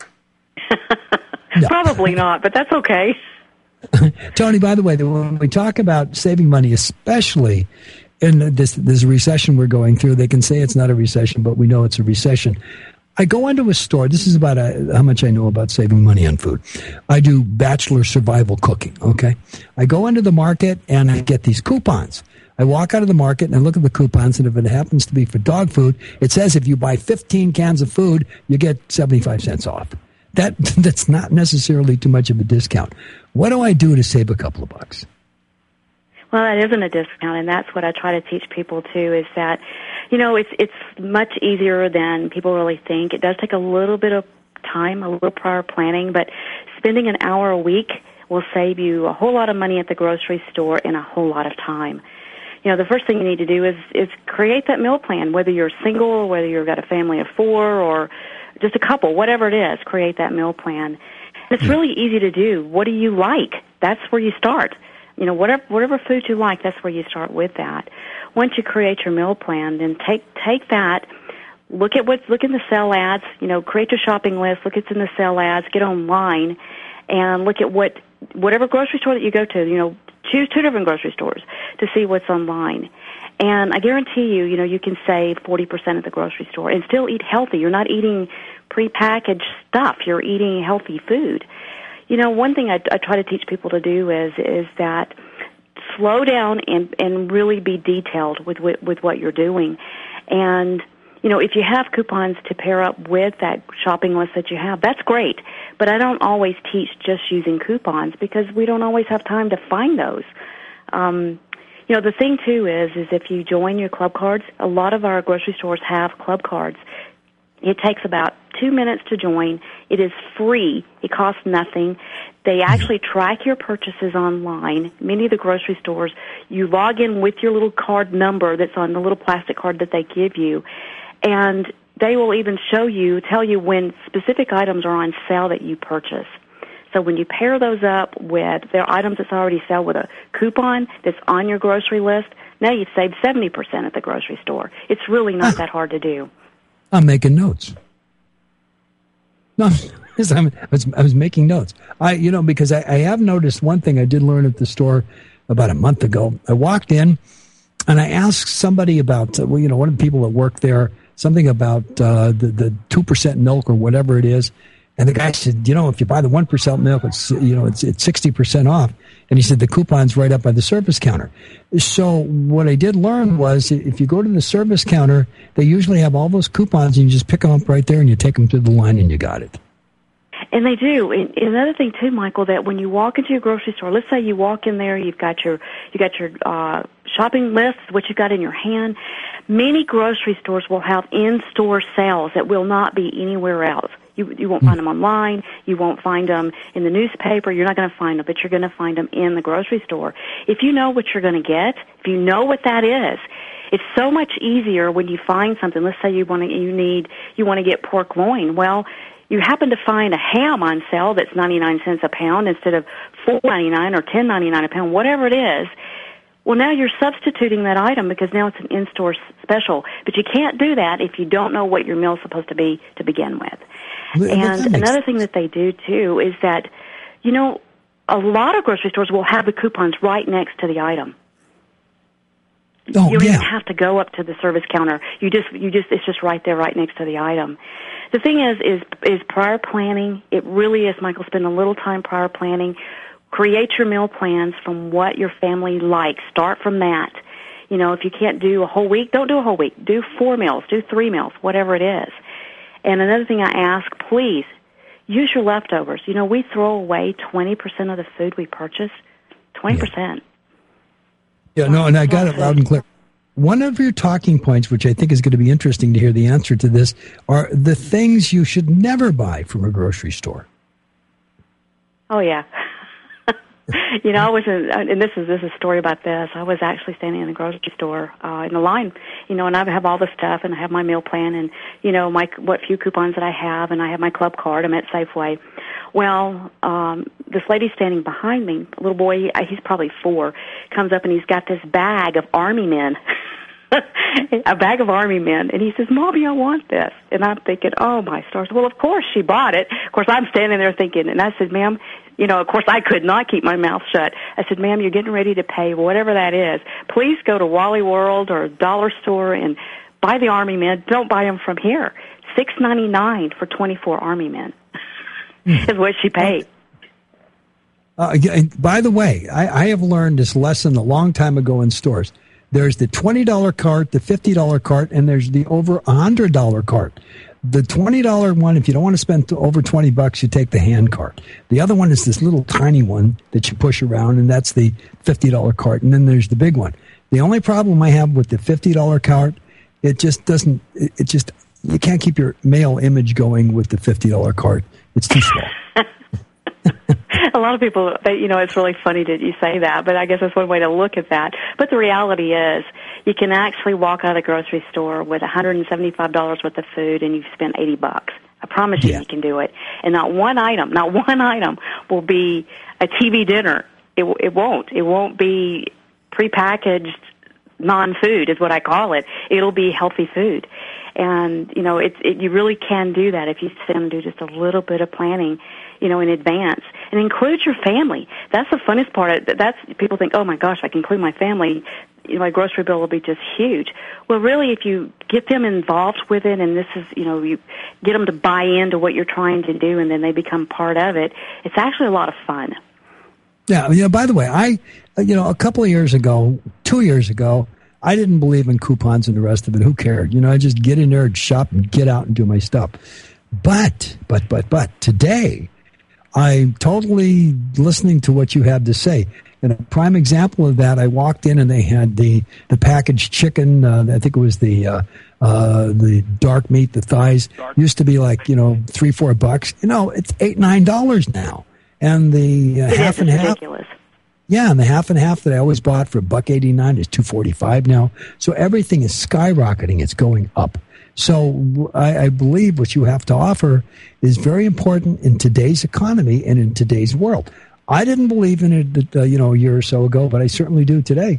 No. Probably not, but that's okay. Tony, by the way, when we talk about saving money, especially in this recession we're going through, they can say it's not a recession, but we know it's a recession. I go into a store. This is about how much I know about saving money on food. I do bachelor survival cooking, okay? I go into the market and I get these coupons. I walk out of the market and I look at the coupons, and if it happens to be for dog food, it says if you buy 15 cans of food, you get 75 cents off. That's not necessarily too much of a discount. What do I do to save a couple of bucks? Well, that isn't a discount, and that's what I try to teach people, too, is that, it's much easier than people really think. It does take a little bit of time, a little prior planning, but spending an hour a week will save you a whole lot of money at the grocery store and a whole lot of time. The first thing you need to do is create that meal plan, whether you're single or whether you've got a family of 4 or just a couple, whatever it is, create that meal plan. And it's really easy to do. What do you like? That's where you start. Whatever food you like, that's where you start with that. Once you create your meal plan, then take that, look in the sale ads, create your shopping list, look what's in the sale ads, get online, and look at whatever grocery store that you go to, choose 2 different grocery stores to see what's online. And I guarantee you, you can save 40% at the grocery store and still eat healthy. You're not eating prepackaged stuff. You're eating healthy food. One thing I try to teach people to do is that slow down and really be detailed with what you're doing. And, if you have coupons to pair up with that shopping list that you have, that's great. But I don't always teach just using coupons because we don't always have time to find those. The thing, too, is if you join your club cards, a lot of our grocery stores have club cards. It takes about 2 minutes to join. It is free. It costs nothing. They actually track your purchases online. Many of the grocery stores, you log in with your little card number that's on the little plastic card that they give you, and they will even tell you when specific items are on sale that you purchase. So when you pair those up with their items that's already sell with a coupon that's on your grocery list, now you've saved 70% at the grocery store. It's really not that hard to do. I'm making notes. No, I was making notes. Because I have noticed one thing I did learn at the store about a month ago. I walked in and I asked somebody about, one of the people that worked there, something about the 2% milk or whatever it is. And the guy said, if you buy the 1% milk, it's 60% off. And he said the coupon's right up by the service counter. So what I did learn was if you go to the service counter, they usually have all those coupons and you just pick them up right there and you take them to the line and you got it. And they do. And another thing too, Michael, that when you walk into your grocery store, let's say you walk in there, you got your shopping list, what you've got in your hand. Many grocery stores will have in-store sales that will not be anywhere else. You won't find them online. You won't find them in the newspaper. You're not going to find them, but you're going to find them in the grocery store. If you know what you're going to get, if you know what that is, it's so much easier when you find something. Let's say you want to get pork loin. Well, you happen to find a ham on sale that's 99 cents a pound instead of $4.99 or $10.99 a pound, whatever it is. Well, now you're substituting that item because now it's an in-store special. But you can't do that if you don't know what your meal's supposed to be to begin with. And another thing that they do, too, is that, a lot of grocery stores will have the coupons right next to the item. You don't even have to go up to the service counter. It's just right there, right next to the item. The thing is prior planning. It really is, Michael, spend a little time prior planning. Create your meal plans from what your family likes. Start from that. If you can't do a whole week, don't do a whole week. Do 4 meals, do 3 meals, whatever it is. And another thing I ask, please, use your leftovers. We throw away 20% of the food we purchase. 20%. Yeah, no, and I got it loud and clear. One of your talking points, which I think is going to be interesting to hear the answer to this, are the things you should never buy from a grocery store. Oh, yeah. I was and this is a story about this. I was actually standing in the grocery store in the line, and I have all the stuff, and I have my meal plan, and what few coupons that I have, and I have my club card. I'm at Safeway. Well, this lady standing behind me, a little boy, he's probably 4, comes up and he's got this bag of Army men. A bag of Army men, and he says, "Mommy, I want this." And I'm thinking, oh my stars. Well, of course she bought it. Of course, I'm standing there thinking, and I said, "Ma'am," of course I could not keep my mouth shut. I said, "Ma'am, you're getting ready to pay whatever that is. Please go to Wally World or Dollar Store and buy the Army men. Don't buy them from here. $6.99 for 24 Army men is what she paid." By the way, I have learned this lesson a long time ago in stores. There's the $20 cart, the $50 cart, and there's the over $100 cart. The $20 one, if you don't want to spend over $20, you take the hand cart. The other one is this little tiny one that you push around, and that's the $50 cart. And then there's the big one. The only problem I have with the $50 cart, you can't keep your male image going with the $50 cart. It's too small. A lot of people, it's really funny that you say that, but I guess that's one way to look at that. But the reality is, you can actually walk out of the grocery store with $175 worth of food, and you've spent $80. I promise you can do it. And not one item will be a TV dinner. It won't. It won't be prepackaged non-food is what I call it. It'll be healthy food. And, you really can do that if you sit and do just a little bit of planning, in advance. And include your family. That's the funnest part. People think, oh my gosh, I can include my family. My grocery bill will be just huge. Well, really, if you get them involved with it, and this is, you get them to buy into what you're trying to do, and then they become part of it, it's actually a lot of fun. Yeah, by the way, a couple of years ago, 2 years ago, I didn't believe in coupons and the rest of it. Who cared? I just get in there and shop and get out and do my stuff. But today, I'm totally listening to what you have to say. And a prime example of that, I walked in and they had the packaged chicken. I think it was the dark meat, the thighs. Used to be like $3-4. It's $8-9 now. And the half and half. Ridiculous. Yeah, and the half and half that I always bought for $1.89 is $2.45 now. So everything is skyrocketing. It's going up. So I believe what you have to offer is very important in today's economy and in today's world. I didn't believe in it, a year or so ago, but I certainly do today.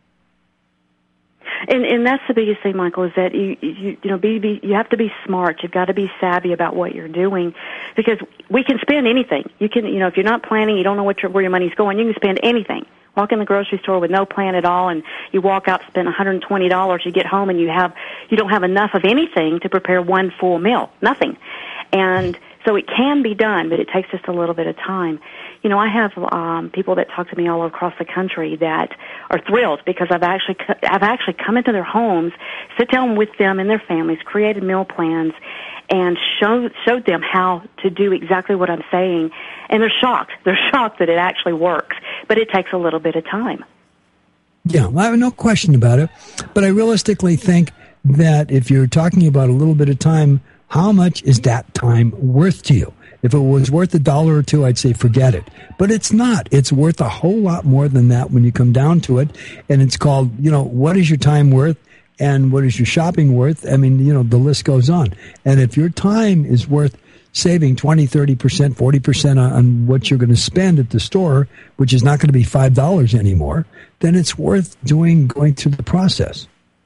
And that's the biggest thing, Michael, is that you have to be smart. You've got to be savvy about what you're doing, because we can spend anything. You can, if you're not planning, you don't know where your money's going, you can spend anything. Walk in the grocery store with no plan at all, and you walk out, spend $120. You get home, and you don't have enough of anything to prepare one full meal. Nothing. And so it can be done, but it takes just a little bit of time. I have people that talk to me all across the country that are thrilled because I've actually come into their homes, sit down with them and their families, created meal plans, and showed them how to do exactly what I'm saying. And they're shocked. They're shocked that it actually works, but it takes a little bit of time. Yeah, I have no question about it. But I realistically think that if you're talking about a little bit of time, How much is that time worth to you? If it was worth $1 or $2, I'd say forget it. But it's not. It's worth a whole lot more than that when you come down to it. And it's called, what is your time worth and what is your shopping worth? I mean, the list goes on. And if your time is worth saving 20, 30%, 40% on what you're going to spend at the store, which is not going to be $5 anymore, then it's worth going through the process.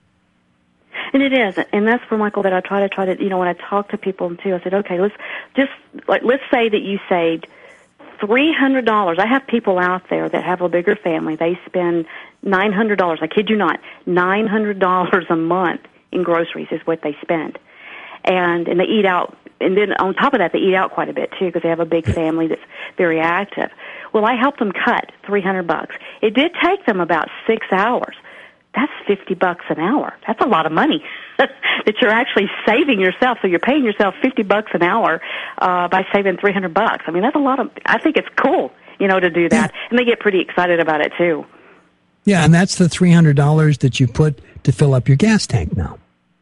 And it is, and that's for Michael that I try to, when I talk to people too, I said, okay, let's say that you saved $300. I have people out there that have a bigger family. They spend $900. I kid you not, $900 a month in groceries is what they spend, and they eat out. And then on top of that, they eat out quite a bit too because they have a big family that's very active. Well, I helped them cut $300. It did take them about 6 hours. That's $50 an hour. That's a lot of money that you're actually saving yourself. So you're paying yourself $50 an hour by saving $300. I mean, that's a lot of. I think it's cool, to do that, and they get pretty excited about it too. Yeah, and that's the $300 that you put to fill up your gas tank now.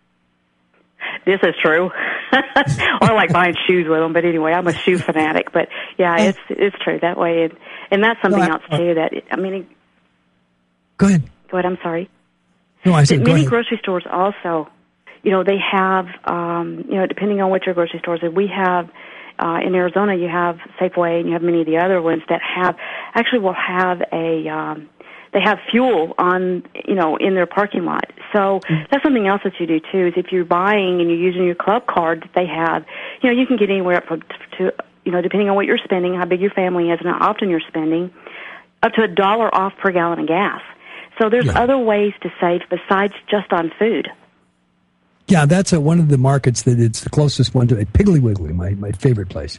This is true. I like buying shoes with them, but anyway, I'm a shoe fanatic. But yeah, it's true that way, and that's something else too. That Go ahead. Go ahead. I'm sorry. No, I said many grocery stores also, they have, depending on what your grocery store is. We have in Arizona, you have Safeway, and you have many of the other ones that will have they have fuel on, in their parking lot. So that's something else that you do too. Is if you're buying and you're using your club card that they have, you can get anywhere up to depending on what you're spending, how big your family is, and how often you're spending, up to $1 off per gallon of gas. So there's other ways to save besides just on food. Yeah, that's one of the markets that it's the closest one to Piggly Wiggly, my favorite place.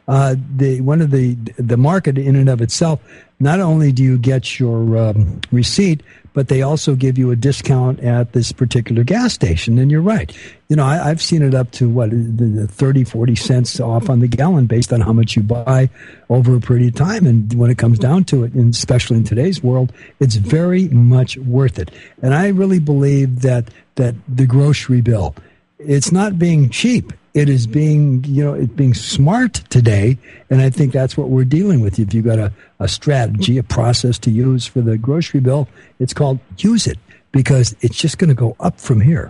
The market in and of itself, not only do you get your receipt, but they also give you a discount at this particular gas station. And you're right. I've seen it up to, the 30, 40 cents off on the gallon based on how much you buy over a period of time. And when it comes down to it, and especially in today's world, it's very much worth it. And I really believe that the grocery bill, it's not being cheap. It is being, it's being smart today, and I think that's what we're dealing with. If you've got a strategy, a process to use for the grocery bill, it's called use it, because it's just going to go up from here.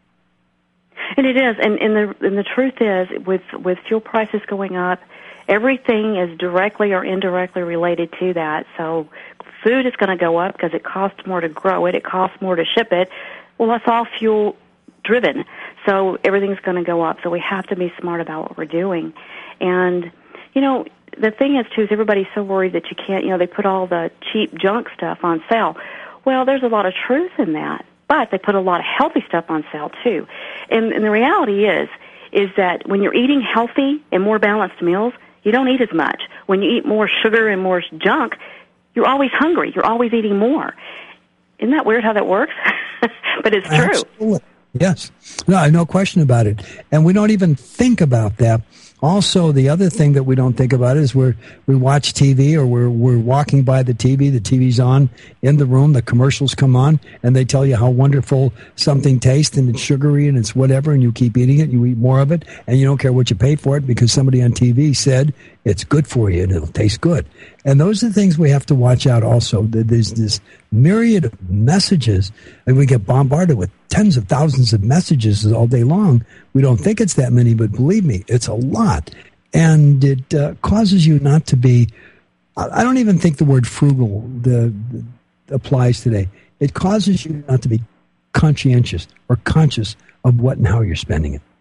And it is, and the truth is, with fuel prices going up, everything is directly or indirectly related to that. So food is going to go up because it costs more to grow it, it costs more to ship it. Well, that's all fuel driven. So everything's going to go up. So we have to be smart about what we're doing. And, the thing is, too, is everybody's so worried that you can't, they put all the cheap junk stuff on sale. Well, there's a lot of truth in that. But they put a lot of healthy stuff on sale, too. And the reality is that when you're eating healthy and more balanced meals, you don't eat as much. When you eat more sugar and more junk, you're always hungry. You're always eating more. Isn't that weird how that works? But it's true. Absolutely. Yes. No question about it. And we don't even think about that. Also, the other thing that we don't think about is we watch TV, or we're walking by the TV's on in the room, the commercials come on, and they tell you how wonderful something tastes, and it's sugary and it's whatever, and you keep eating it, you eat more of it, and you don't care what you pay for it because somebody on TV said it's good for you and it'll taste good. And those are the things we have to watch out also. There's this myriad of messages, and we get bombarded with tens of thousands of messages all day long. We don't think it's that many, but believe me, it's a lot. And it causes you not to be, I don't even think the word frugal applies today. It causes you not to be conscientious or conscious of what and how you're spending it.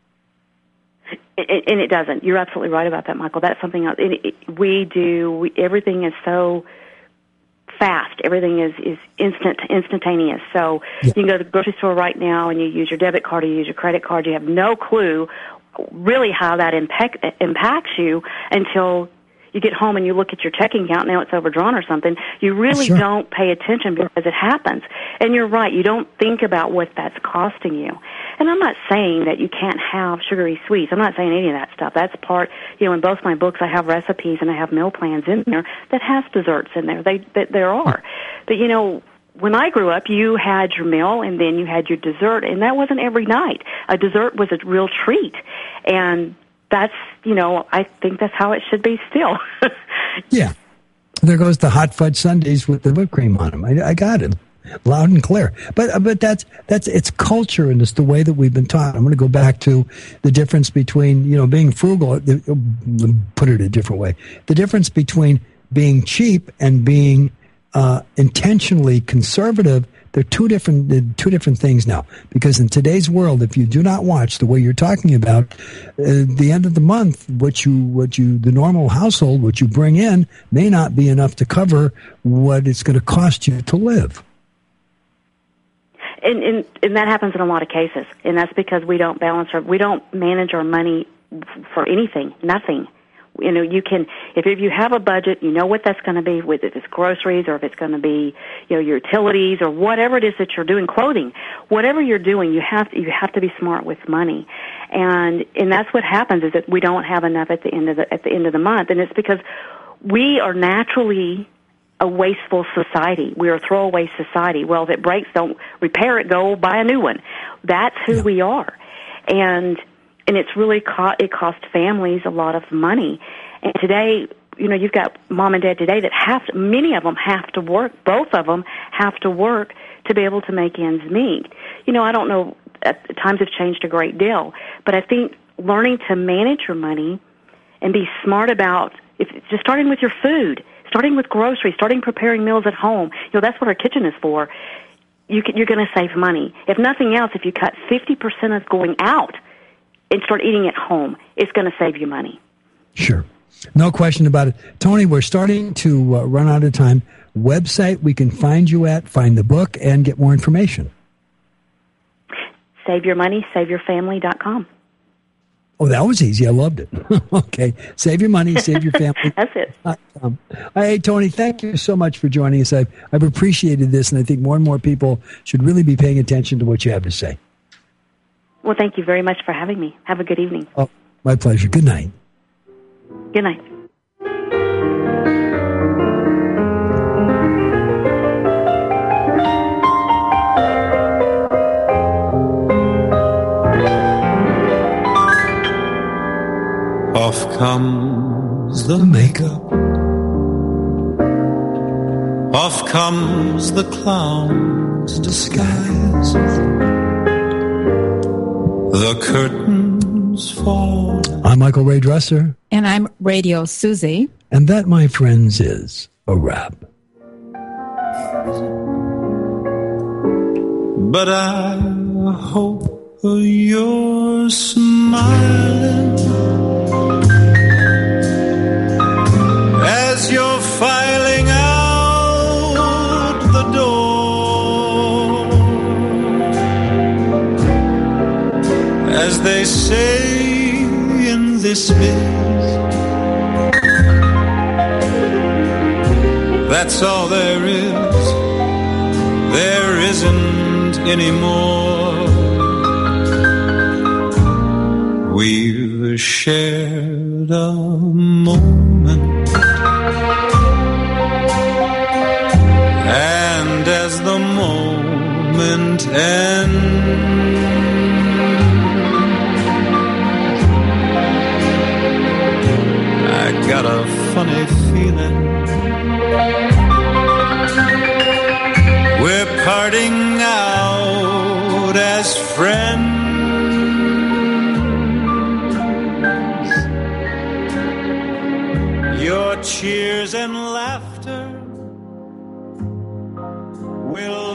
And it doesn't. You're absolutely right about that, Michael. That's something else. Everything is so fast. Everything is instantaneous. So you can go to the grocery store right now and you use your debit card or you use your credit card. You have no clue really how that impacts you until you get home and you look at your checking account. Now it's overdrawn or something. You really don't pay attention because it happens. And you're right. You don't think about what that's costing you. And I'm not saying that you can't have sugary sweets. I'm not saying any of that stuff. That's part, in both my books I have recipes and I have meal plans in there that has desserts in there. There are. But, when I grew up, you had your meal and then you had your dessert, and that wasn't every night. A dessert was a real treat, and that's, I think that's how it should be still. Yeah. There goes the hot fudge sundaes with the whipped cream on them. I got it. Loud and clear. But that's it's culture, and it's the way that we've been taught. I'm going to go back to the difference between, being frugal, put it a different way. The difference between being cheap and being intentionally conservative, they're two different things now. Because in today's world, if you do not watch the way you're talking about, the end of the month, the normal household, what you bring in may not be enough to cover what it's going to cost you to live. And that happens in a lot of cases, and that's because we don't manage our money for anything, nothing. You can, if you have a budget, you know what that's going to be, if it's groceries or if it's going to be, your utilities or whatever it is that you're doing, clothing, whatever you're doing, you have to be smart with money, and that's what happens is that we don't have enough at the end of the month, and it's because we are naturally a wasteful society. We are a throwaway society. Well, if it breaks, don't repair it. Go buy a new one. That's who we are, and it's really it cost families a lot of money. And today, you've got mom and dad today that many of them have to work. Both of them have to work to be able to make ends meet. I don't know. Times have changed a great deal, but I think learning to manage your money and be smart about just starting with your food. Starting with groceries, starting preparing meals at home. That's what our kitchen is for. You're going to save money. If nothing else, if you cut 50% of going out and start eating at home, it's going to save you money. Sure. No question about it. Tony, we're starting to run out of time. Website we can find you at, find the book, and get more information. SaveYourMoneySaveYourFamily.com. Oh, that was easy. I loved it. Okay. Save your money, save your family. That's it. Hey, Tony, thank you so much for joining us. I've appreciated this, and I think more and more people should really be paying attention to what you have to say. Well, thank you very much for having me. Have a good evening. Oh, my pleasure. Good night. Good night. Off comes the makeup. Off comes the clown's disguise. The curtains fall. I'm Michael Ray Dresser. And I'm Radio Susie. And that, my friends, is a wrap. But I hope you're smiling as you're filing out the door. As they say in this biz, that's all there is. There isn't any more. We've shared a moment, and as the moment ends, I got a funny feeling we're parting out as friends. Your cheers and laughter will